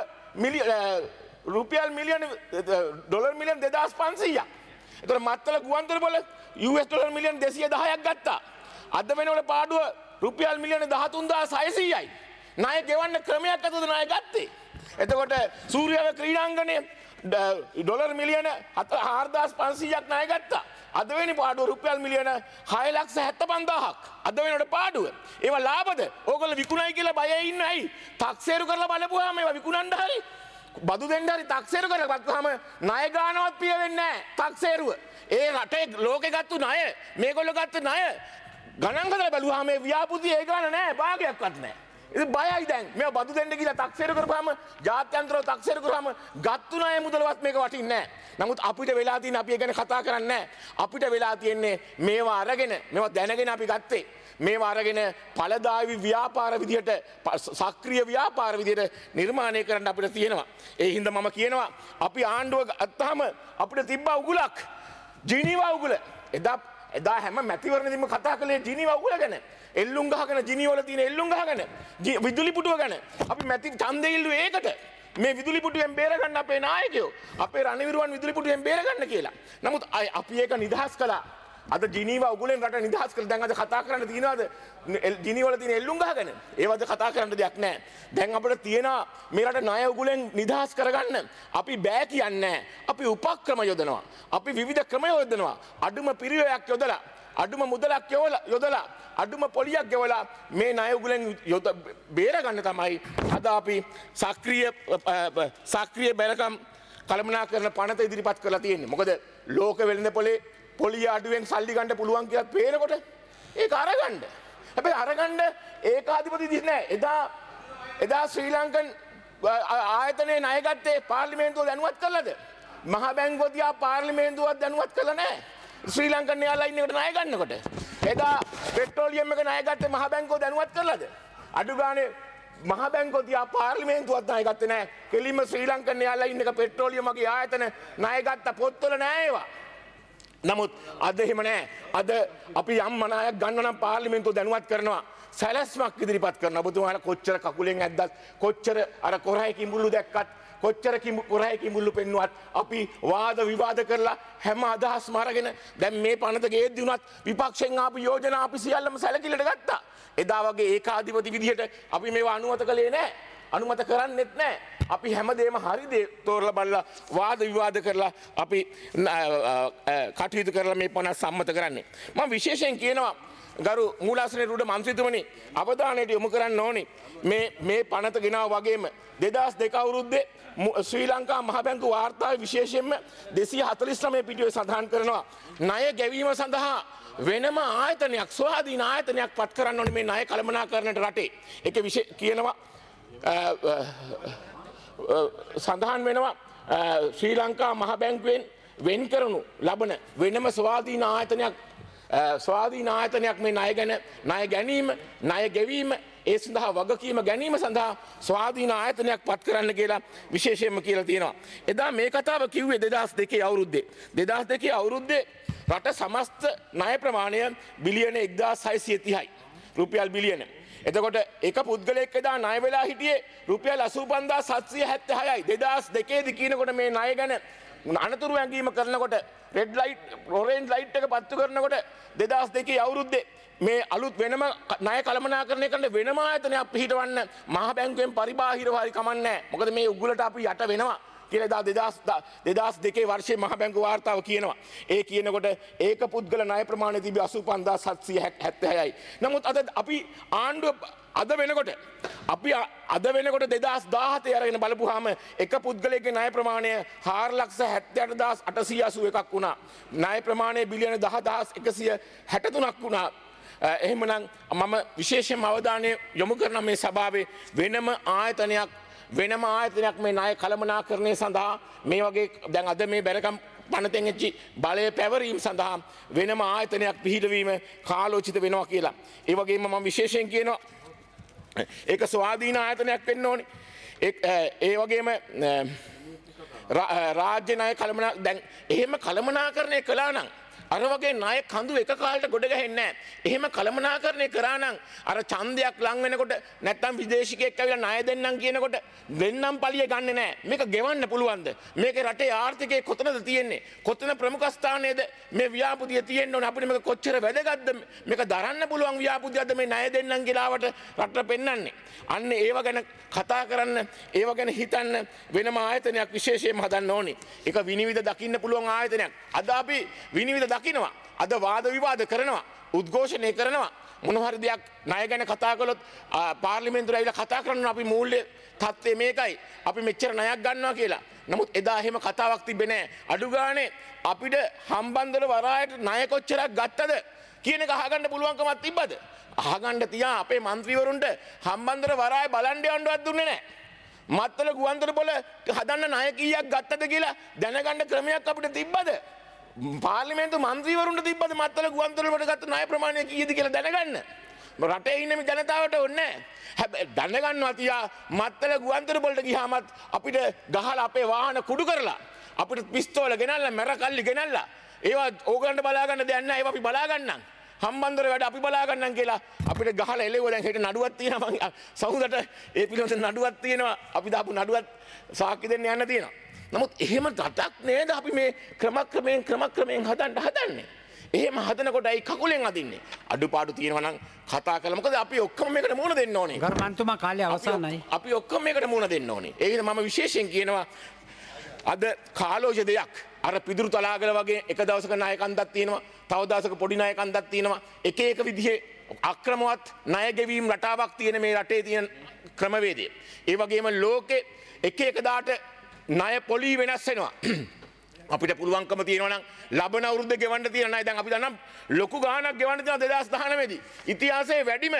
රුපියල් මිලියන ඩොලර් මිලියන දෙදහස් පන්සීයක්. එතකොට මත්තල ගුවන්තොටුපොළ යූ එස් ඩොලර් මිලියන දෙසිය දහයක් ගත්තා. අද වෙනකොට පාඩුව රුපියල් මිලියන දහතුන්දාස් හයසීයයි. ණය ගෙවන්න ක්‍රමයක් අතද ණය ගත්තේ. එතකොට සූර්යාව ක්‍රීඩාංගණය ඩොලර් මිලියන හාරදාස් පන්සීයක් ණය ගත්තා. අද වෙනි පාඩුව රුපියල් මිලියන හය ලක්ෂ හැත්තෑ පන්දාහක්. අද වෙනකොට පාඩුව. ඒවා ලාභද? ඕගොල්ලෝ විකුණයි කියලා බයයි ඉන්නේ ඇයි? 탁සේරු කරලා බලපුවාම ඒවා විකුණන්න හරි බදු දෙන්න හරි 탁සේරු කරලා ගත්තාම ණය ගානවත් පිය වෙන්නේ නැහැ. 탁සේරුව. ඒ රටේ ලෝකේ ගත්තු ණය මේගොල්ලෝ ගත්ත ණය ගණන් හදලා බැලුවාම මේ ව්‍යාපෘති ඒ ගාන නැහැ. භාගයක්වත් නැහැ. ඉතින් බයයි දැන්. මේ බදු දෙන්න කියලා 탁සේරු කරපුවාම ජාත්‍යන්තරව 탁සේරු කරාම ගත්තු ණය මුදලවත් මේක වටින්නේ නැහැ. නමුත් අපිට වෙලා තියෙන අපි ඒ ගැන කතා කරන්නේ නැහැ. අපිට වෙලා තියෙන්නේ මේවා අරගෙන මේවා දැනගෙන අපි ගත්තේ. මේවා අරගෙන ඵලදායී ව්‍යාපාර විදිහට සක්‍රීය ව්‍යාපාර විදිහට නිර්මාණය කරන්න අපිට තියෙනවා. ඒ හින්දා මම කියනවා අපි ආණ්ඩුව ගත්තාම අපිට තිබ්බා උගුලක්. ජිනීවා උගුල. එදා එදා හැම මැතිවරණෙදිම කතා කළේ ජිනීවා උගුල ගැන. එල්ලුම් ගහගෙන ජිනීවල තියෙන එල්ලුම් ගහගෙන විදුලි පුටුව ගැන. අපි මැති ඡන්දෙ ඉල්ලුවේ ඒකට. මේ විදුලි පුටුවෙන් බේරගන්න අපේ නායකයෝ අපේ රණවිරුවන් විදුලි පුටුවෙන් බේරගන්න කියලා. නමුත් අපි ඒක නිදහස් කළා. අද ජිනීවා උගුලෙන් රට නිදහස් කළා. දැන් අද කතා කරන්න තියනවාද ජිනීවල තියෙන එල්ලුම් ගහගෙන? ඒවද කතා කරන්න දෙයක් නැහැ. දැන් අපිට තියෙනවා මේ රට ණය උගුලෙන් නිදහස් කරගන්න. අපි බෑ කියන්නේ අපි උපක්‍රම යොදනවා. අපි විවිධ ක්‍රම යොදනවා. අඩුම පිරිවෙයක් යොදලා අඩුම මුදලක් යොදලා අඩුම පොලියක් ගෙවලා මේ ණය උගුලෙන් බේරගන්න තමයි අද අපි සක්‍රීය සක්‍රීය බැලකම් කළමනාකරන පනත ඉදිරිපත් කරලා තියෙන්නේ. මොකද ලෝක වෙළඳ පොලේ පොලිය අඩුවෙන් සල්ලි ගන්න පුළුවන් කියලා පේනකොට ඒක අරගන්න. හැබැයි අරගන්න ඒකාධිපති දිස් නෑ. එදා එදා ශ්‍රී ලංකන් ආයතනයේ ණය ගත්තේ පාර්ලිමේන්තුව දැනුවත් කළාද? මහ බැංකුව තියා පාර්ලිමේන්තුවක් දැනුවත් කළා නෑ. ශ්‍රී ලංකන් එයාලයින් එකට ණය ගන්නකොට එදා පෙට්‍රෝලියම් එක ණය ගත්තේ මහ බැංකුව දැනුවත් කළාද? අඩු ගානේ මහ බැංකුව තියා පාර්ලිමේන්තුවක් ණය ගත්තේ නෑ. කෙලින්ම ශ්‍රී ලංකන් එයාලයින් එක පෙට්‍රෝලියම් වගේ ආයතන ණය ගත්ත පොත්වල නෑ ඒවා. නමුත් අද එහෙම නෑ. අද අපි යම් මනායක් ගන්න නම් පාර්ලිමේන්තුව දැනුවත් කරනවා. සැලැස්මක් ඉදිරිපත් කරනවා. ඔබතුමාලා කොච්චර කකුලෙන් ඇද්දත් කොච්චර අර කොරහේ කිඹුල්ලු දැක්කත් කොච්චර කොරහේ කිඹුල්ලු පෙන්නුවත් අපි වාද විවාද කරලා හැම අදහස්ම අරගෙන දැන් මේ පනත ගේද්දි උනත් විපක්ෂෙන් ආපු යෝජනා අපි සියල්ලම සැලකිල්ලට ගත්තා. එදා වගේ ඒකාධිපති විදිහට අපි මේවා අනුමත කළේ නෑ. අනුමත කරන්නෙත් නෑ. අපි හැමදේම හරි දේ තෝරලා බලලා වාද විවාද කරලා අපි කටයුතු කරලා මේ පනත සම්මත කරන්නේ. මම විශේෂයෙන් කියනවා ගරු මූලාසන රුඩ මන්ත්‍රීතුමනි අවධානයට යොමු කරන්න ඕනේ මේ මේ පනත ගෙනාව වගේම දෙදහස් දෙක අවුරුද්දේ ශ්‍රී ලංකා මහ බැංකු වාර්තාවේ විශේෂයෙන්ම දෙසිය හතළිස් නවය පිටුවේ සඳහන් කරනවා ණය ගැවීම සඳහා වෙනම ආයතනයක් ස්වාධීන ආයතනයක් පත් කරන්න ඕනේ මේ ණය කළමනාකරණයට රටේ. ඒක කියනවා සඳහන් වෙනවා ශ්‍රී ලංකා මහ බැංකුවෙන් වෙන් කරනු ලබන වෙනම ස්වාධීන ආයතනයක් ස්වාධීන ආයතනයක් මේ ණය ගැන ණය ගැනීම ණය ගෙවීම ඒ සඳහා වගකීම ගැනීම සඳහා ස්වාධීන ආයතනයක් පත් කරන්න කියලා විශේෂයෙන්ම කියලා තියෙනවා. එදා මේ කතාව කිව්වේ දෙදහස් දෙකේ අවුරුද්දේ. දෙදහස් දෙකේ අවුරුද්දේ රට සමස්ත ණය ප්‍රමාණය බිලියන එක්දාස් හයසිය තිහයි. රුපියල් බිලියන. එතකොට එක පුද්ගලයෙක් එදා ණය වෙලා හිටියේ රුපියල් අසූ පන්දාස් හත්සිය හැත්තෑහයි. දෙදහස් දෙකේදී කියනකොට මේ ණය ගැන අනතුරු ඇඟීම කරනකොට රෙඩ් ලයිට් ඔරෙන්ජ් ලයිට් එක පත්තු කරනකොට දෙදහස් දෙකේ අවුරුද්දේ මේ අලුත් වෙනම ණය කළමනාකරණය කරන්න වෙනම ආයතනයක් පිහිටවන්න මහ බැංකුවෙන් පරිබාහිරව හරි කමන්නේ නැහැ. මොකද මේ උගුලට අපි යට වෙනවා කියලා දෙදහස් දෙකේ වර්ෂයේ මහ බැංකුව වාර්තාව කියනවා. ඒ කියනකොට ඒක පුද්ගල ණය ප්‍රමාණය තිබි අසූ පන්දාස් හත්සිය හැත්තෑහයි. නමුත් අද අපි ආණ්ඩුව අද වෙනකොට අපි අද වෙනකොට දෙදහස් දාහතේ අරගෙන බලපුවාම එක පුද්ගලයෙක්ගේ ණය ප්‍රමාණය හාර ලක්ෂ හැත්තෑ අට දහස් අටසිය අසූ එකක් වුණා. ණය ප්‍රමාණය බිලියන දහ දහස් එකසිය හැට තුනක් වුණා. එහෙමනම් මම විශේෂයෙන්ම අවධානය යොමු කරන මේ සභාවේ වෙනම ආයතනයක් වෙනම ආයතනයක් මේ ණය කළමනාකරණය සඳහා මේ වගේ දැන් අද මේ බැරකම් පනතෙන් එච්චි බලය පැවරීම සඳහා වෙනම ආයතනයක් පිහිටවීම කාලෝචිත වෙනවා කියලා. ඒ වගේම මම විශේෂයෙන් කියනවා ඒක ස්වාධීන ආයතනයක් වෙන්න ඕනේ. ඒ වගේම රාජ්‍ය ණය කළමනා දැන් එහෙම කළමනාකරණය කළා නම් අර වගේ ණය කඳු එක කාලට ගොඩ ගහන්නේ නැහැ. එහෙම කළමනාකරණය කරා නම් අර ඡන්දයක් ලං වෙනකොට නැත්තම් විදේශිකයෙක් ඇවිල්ලා ණය දෙන්නම් කියනකොට දෙන්නම් පළිය ගන්නෙ නැහැ. මේක ගෙවන්න පුළුවන්ද? මේකේ රටේ ආර්ථිකය කොතනද තියෙන්නේ? කොතන ප්‍රමුඛ ස්ථානයේද මේ ව්‍යාපෘතිය තියෙන්න ඕනේ? අපිට මේක කොච්චර වැදගත්ද? මේක දරන්න පුළුවන් ව්‍යාපෘතියක්ද මේ ණය දෙන්නම් කියලාවට රටට පෙන්වන්නේ. අන්න ඒව ගැන කතා කරන්න, ඒව ගැන හිතන්න වෙනම ආයතනයක් විශේෂයෙන්ම හදන්න ඕනේ. ඒක විනිවිද දකින්න පුළුවන් ආයතනයක්. අද අපි විනිවිද දකිනවා. අද වාද විවාද කරනවා. උද්ඝෝෂණය කරනවා. මොන හරි දෙයක් ණය ගැන කතා කළොත් පාර්ලිමේන්තුවට ඇවිල්ලා කතා කරනවා අපි මූල්‍ය තත්ත්වය මේකයි. අපි මෙච්චර ණයක් ගන්නවා කියලා. නමුත් එදා එහෙම කතාවක් තිබෙන්නේ නැහැ. අඩු ගානේ අපිට හම්බන්තොට වරායට ණය කොච්චරක් ගත්තද කියන එක අහගන්න පුළුවන්කමක් තිබ්බද? අහගන්න තියා අපේ മന്ത്രിවරුන්ට හම්බන්තොට වරාය බලන්න යන්නවත් දුන්නේ නැහැ. මත්තල ගුවන්තොට පොළ හදන්න ණය කීයක් ගත්තද කියලා දැනගන්න ක්‍රමයක් අපිට තිබ්බද? පාර්ලිමේන්තු මන්ත්‍රීවරුන්ට තිබ්බද මත්තල ගුවන්තොට වල ගත්ත ණය ප්‍රමාණය කීයද කියලා දැනගන්න? රටේ ඉන්න මේ ජනතාවට ඕනේ නැහැ. හැබැයි දැනගන්නවා තියා මත්තල ගුවන්තොට වලට ගියාමත් අපිට ගහලා අපේ වාහන කුඩු කරලා අපිට පිස්තෝල ගෙනල්ලා මැරකල්ලි ගෙනල්ලා ඒවා ඕගලන්ට බලා ගන්න දෙයක් නැහැ. ඒවා අපි බලා ගන්නම්. හම්බන්තොට වැඩ අපි බලා ගන්නම් කියලා අපිට ගහලා එළෙව්වා. දැන් හෙට නඩුවක් තියෙනවා. මම සහුදට ඒ පිළිවෙලට නඩුවක් තියෙනවා. අපි දාපු නඩුවත් සාක්ෂි දෙන්න යන්න තියෙනවා. නමුත් එහෙම රටක් නේද අපි මේ ක්‍රමක්‍රමයෙන් ක්‍රමක්‍රමයෙන් හදන්න හදන්නේ. එහෙම හදනකොට අයි කකුලෙන් අදින්නේ. අඩුපාඩු තියෙනවා නම් කතා කළා. මොකද අපි ඔක්කොම මේකට මුහුණ දෙන්න ඕනේ. ගරු මන්තුමා කාලය අවසానයි. අපි ඔක්කොම මේකට මුහුණ දෙන්න ඕනේ. ඒ හින්දා මම විශේෂයෙන් කියනවා අද කාලෝච දෙයක් අර පිදුරු තලාගල වගේ එක දවසක නායකන්දක් තියෙනවා. තව දවසක පොඩි නායකන්දක් තියෙනවා. එක එක විදිහේ අක්‍රමවත් ණය ගෙවීම් රටාවක් තියෙන මේ රටේ තියෙන ක්‍රමවේදය. ඒ වගේම ලෝකේ එක එක දාට ණය පොලි වෙනස් වෙනවා. අපිට පුළුවන්කම තියෙනවා නම් ලබන අවුරුද්ද ගෙවන්න තියෙන ණය දැන් අපි දන්නම් ලොකු ගාණක් ගෙවන්න තියෙනවා දෙදාස් දහනවය දී. ඉතිහාසයේ වැඩිම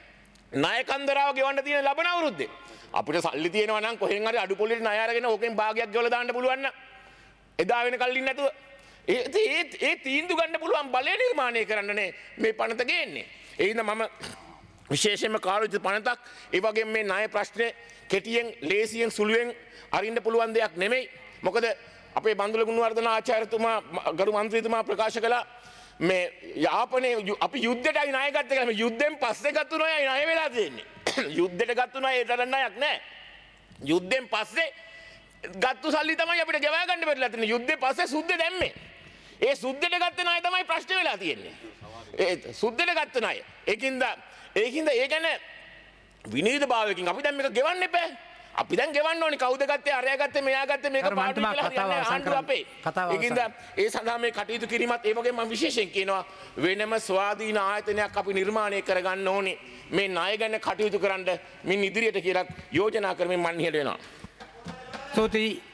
ණය කන්දරාව ගෙවන්න තියෙන ලබන අවුරුද්දේ. අපිට සල්ලි තියෙනවා නම් කොහෙන් හරි අඩු පොලියට ණය අරගෙන ඕකෙන් භාගයක් ගෙවලා දාන්න පුළුවන් නම් එදා වෙනකල් ඉන්නේ නැතුව ඒ ඒ ඒ තීන්දුව ගන්න පුළුවන් බලය නිර්මාණය කරන්නනේ මේ පනත ගේන්නේ. ඒ හින්දා මම විශේෂයෙන්ම කාලෝචිත පනතක් ඒ වගේම මේ ණය ප්‍රශ්නේ කෙටියෙන් ලේසියෙන් සුළුවෙන් අරින්න පුළුවන් දෙයක් නෙමෙයි. මොකද අපේ බන්දුල ගුණවර්ධන ආචාර්යතුමා ගරු මන්ත්‍රීතුමා ප්‍රකාශ කළා මේ යාපනයේ අපි යුද්ධයටයි ණය ගත්ත කියලා. මේ යුද්ධෙන් පස්සේ ගත්ත ණයයි ණය වෙලා තියෙන්නේ. යුද්ධයට ගත්ත ණය ඒ තරම් ණයක් නෑ. යුද්ධෙන් පස්සේ ගත්තු සල්ලි තමයි අපිට ගෙවා ගන්න බැරිලා තියෙන්නේ. යුද්ධෙන් පස්සේ සුද්ධ දැම්මේ. ඒ සුද්ධට ගත්ත ණය තමයි ප්‍රශ්න වෙලා තියෙන්නේ. ඒ සුද්ධට ගත්ත ණය. ඒකින්ද ඒකින්ද ඒ කියන්නේ විනීතභාවයකින් අපි දැන් මේක ගෙවන්න එපා. අපි දැන් ගෙවන්න ඕනේ. කවුද ගත්තේ? අරයා ගත්තේ, මෙයා ගත්තේ, මේක පාඩු කියලා හරියන්නේ ආණ්ඩුව අපේ. ඒකින්ද ඒ සඳහා මේ කටයුතු කිරීමත් ඒ වගේම මම විශේෂයෙන් කියනවා වෙනම ස්වාධීන ආයතනයක් අපි නිර්මාණය කරගන්න ඕනේ. මේ ණය ගැන කටයුතු කරන්න මින් ඉදිරියට කියලා යෝජනා කරමින් මම ඉහළ වෙනවා. ස්තුතියි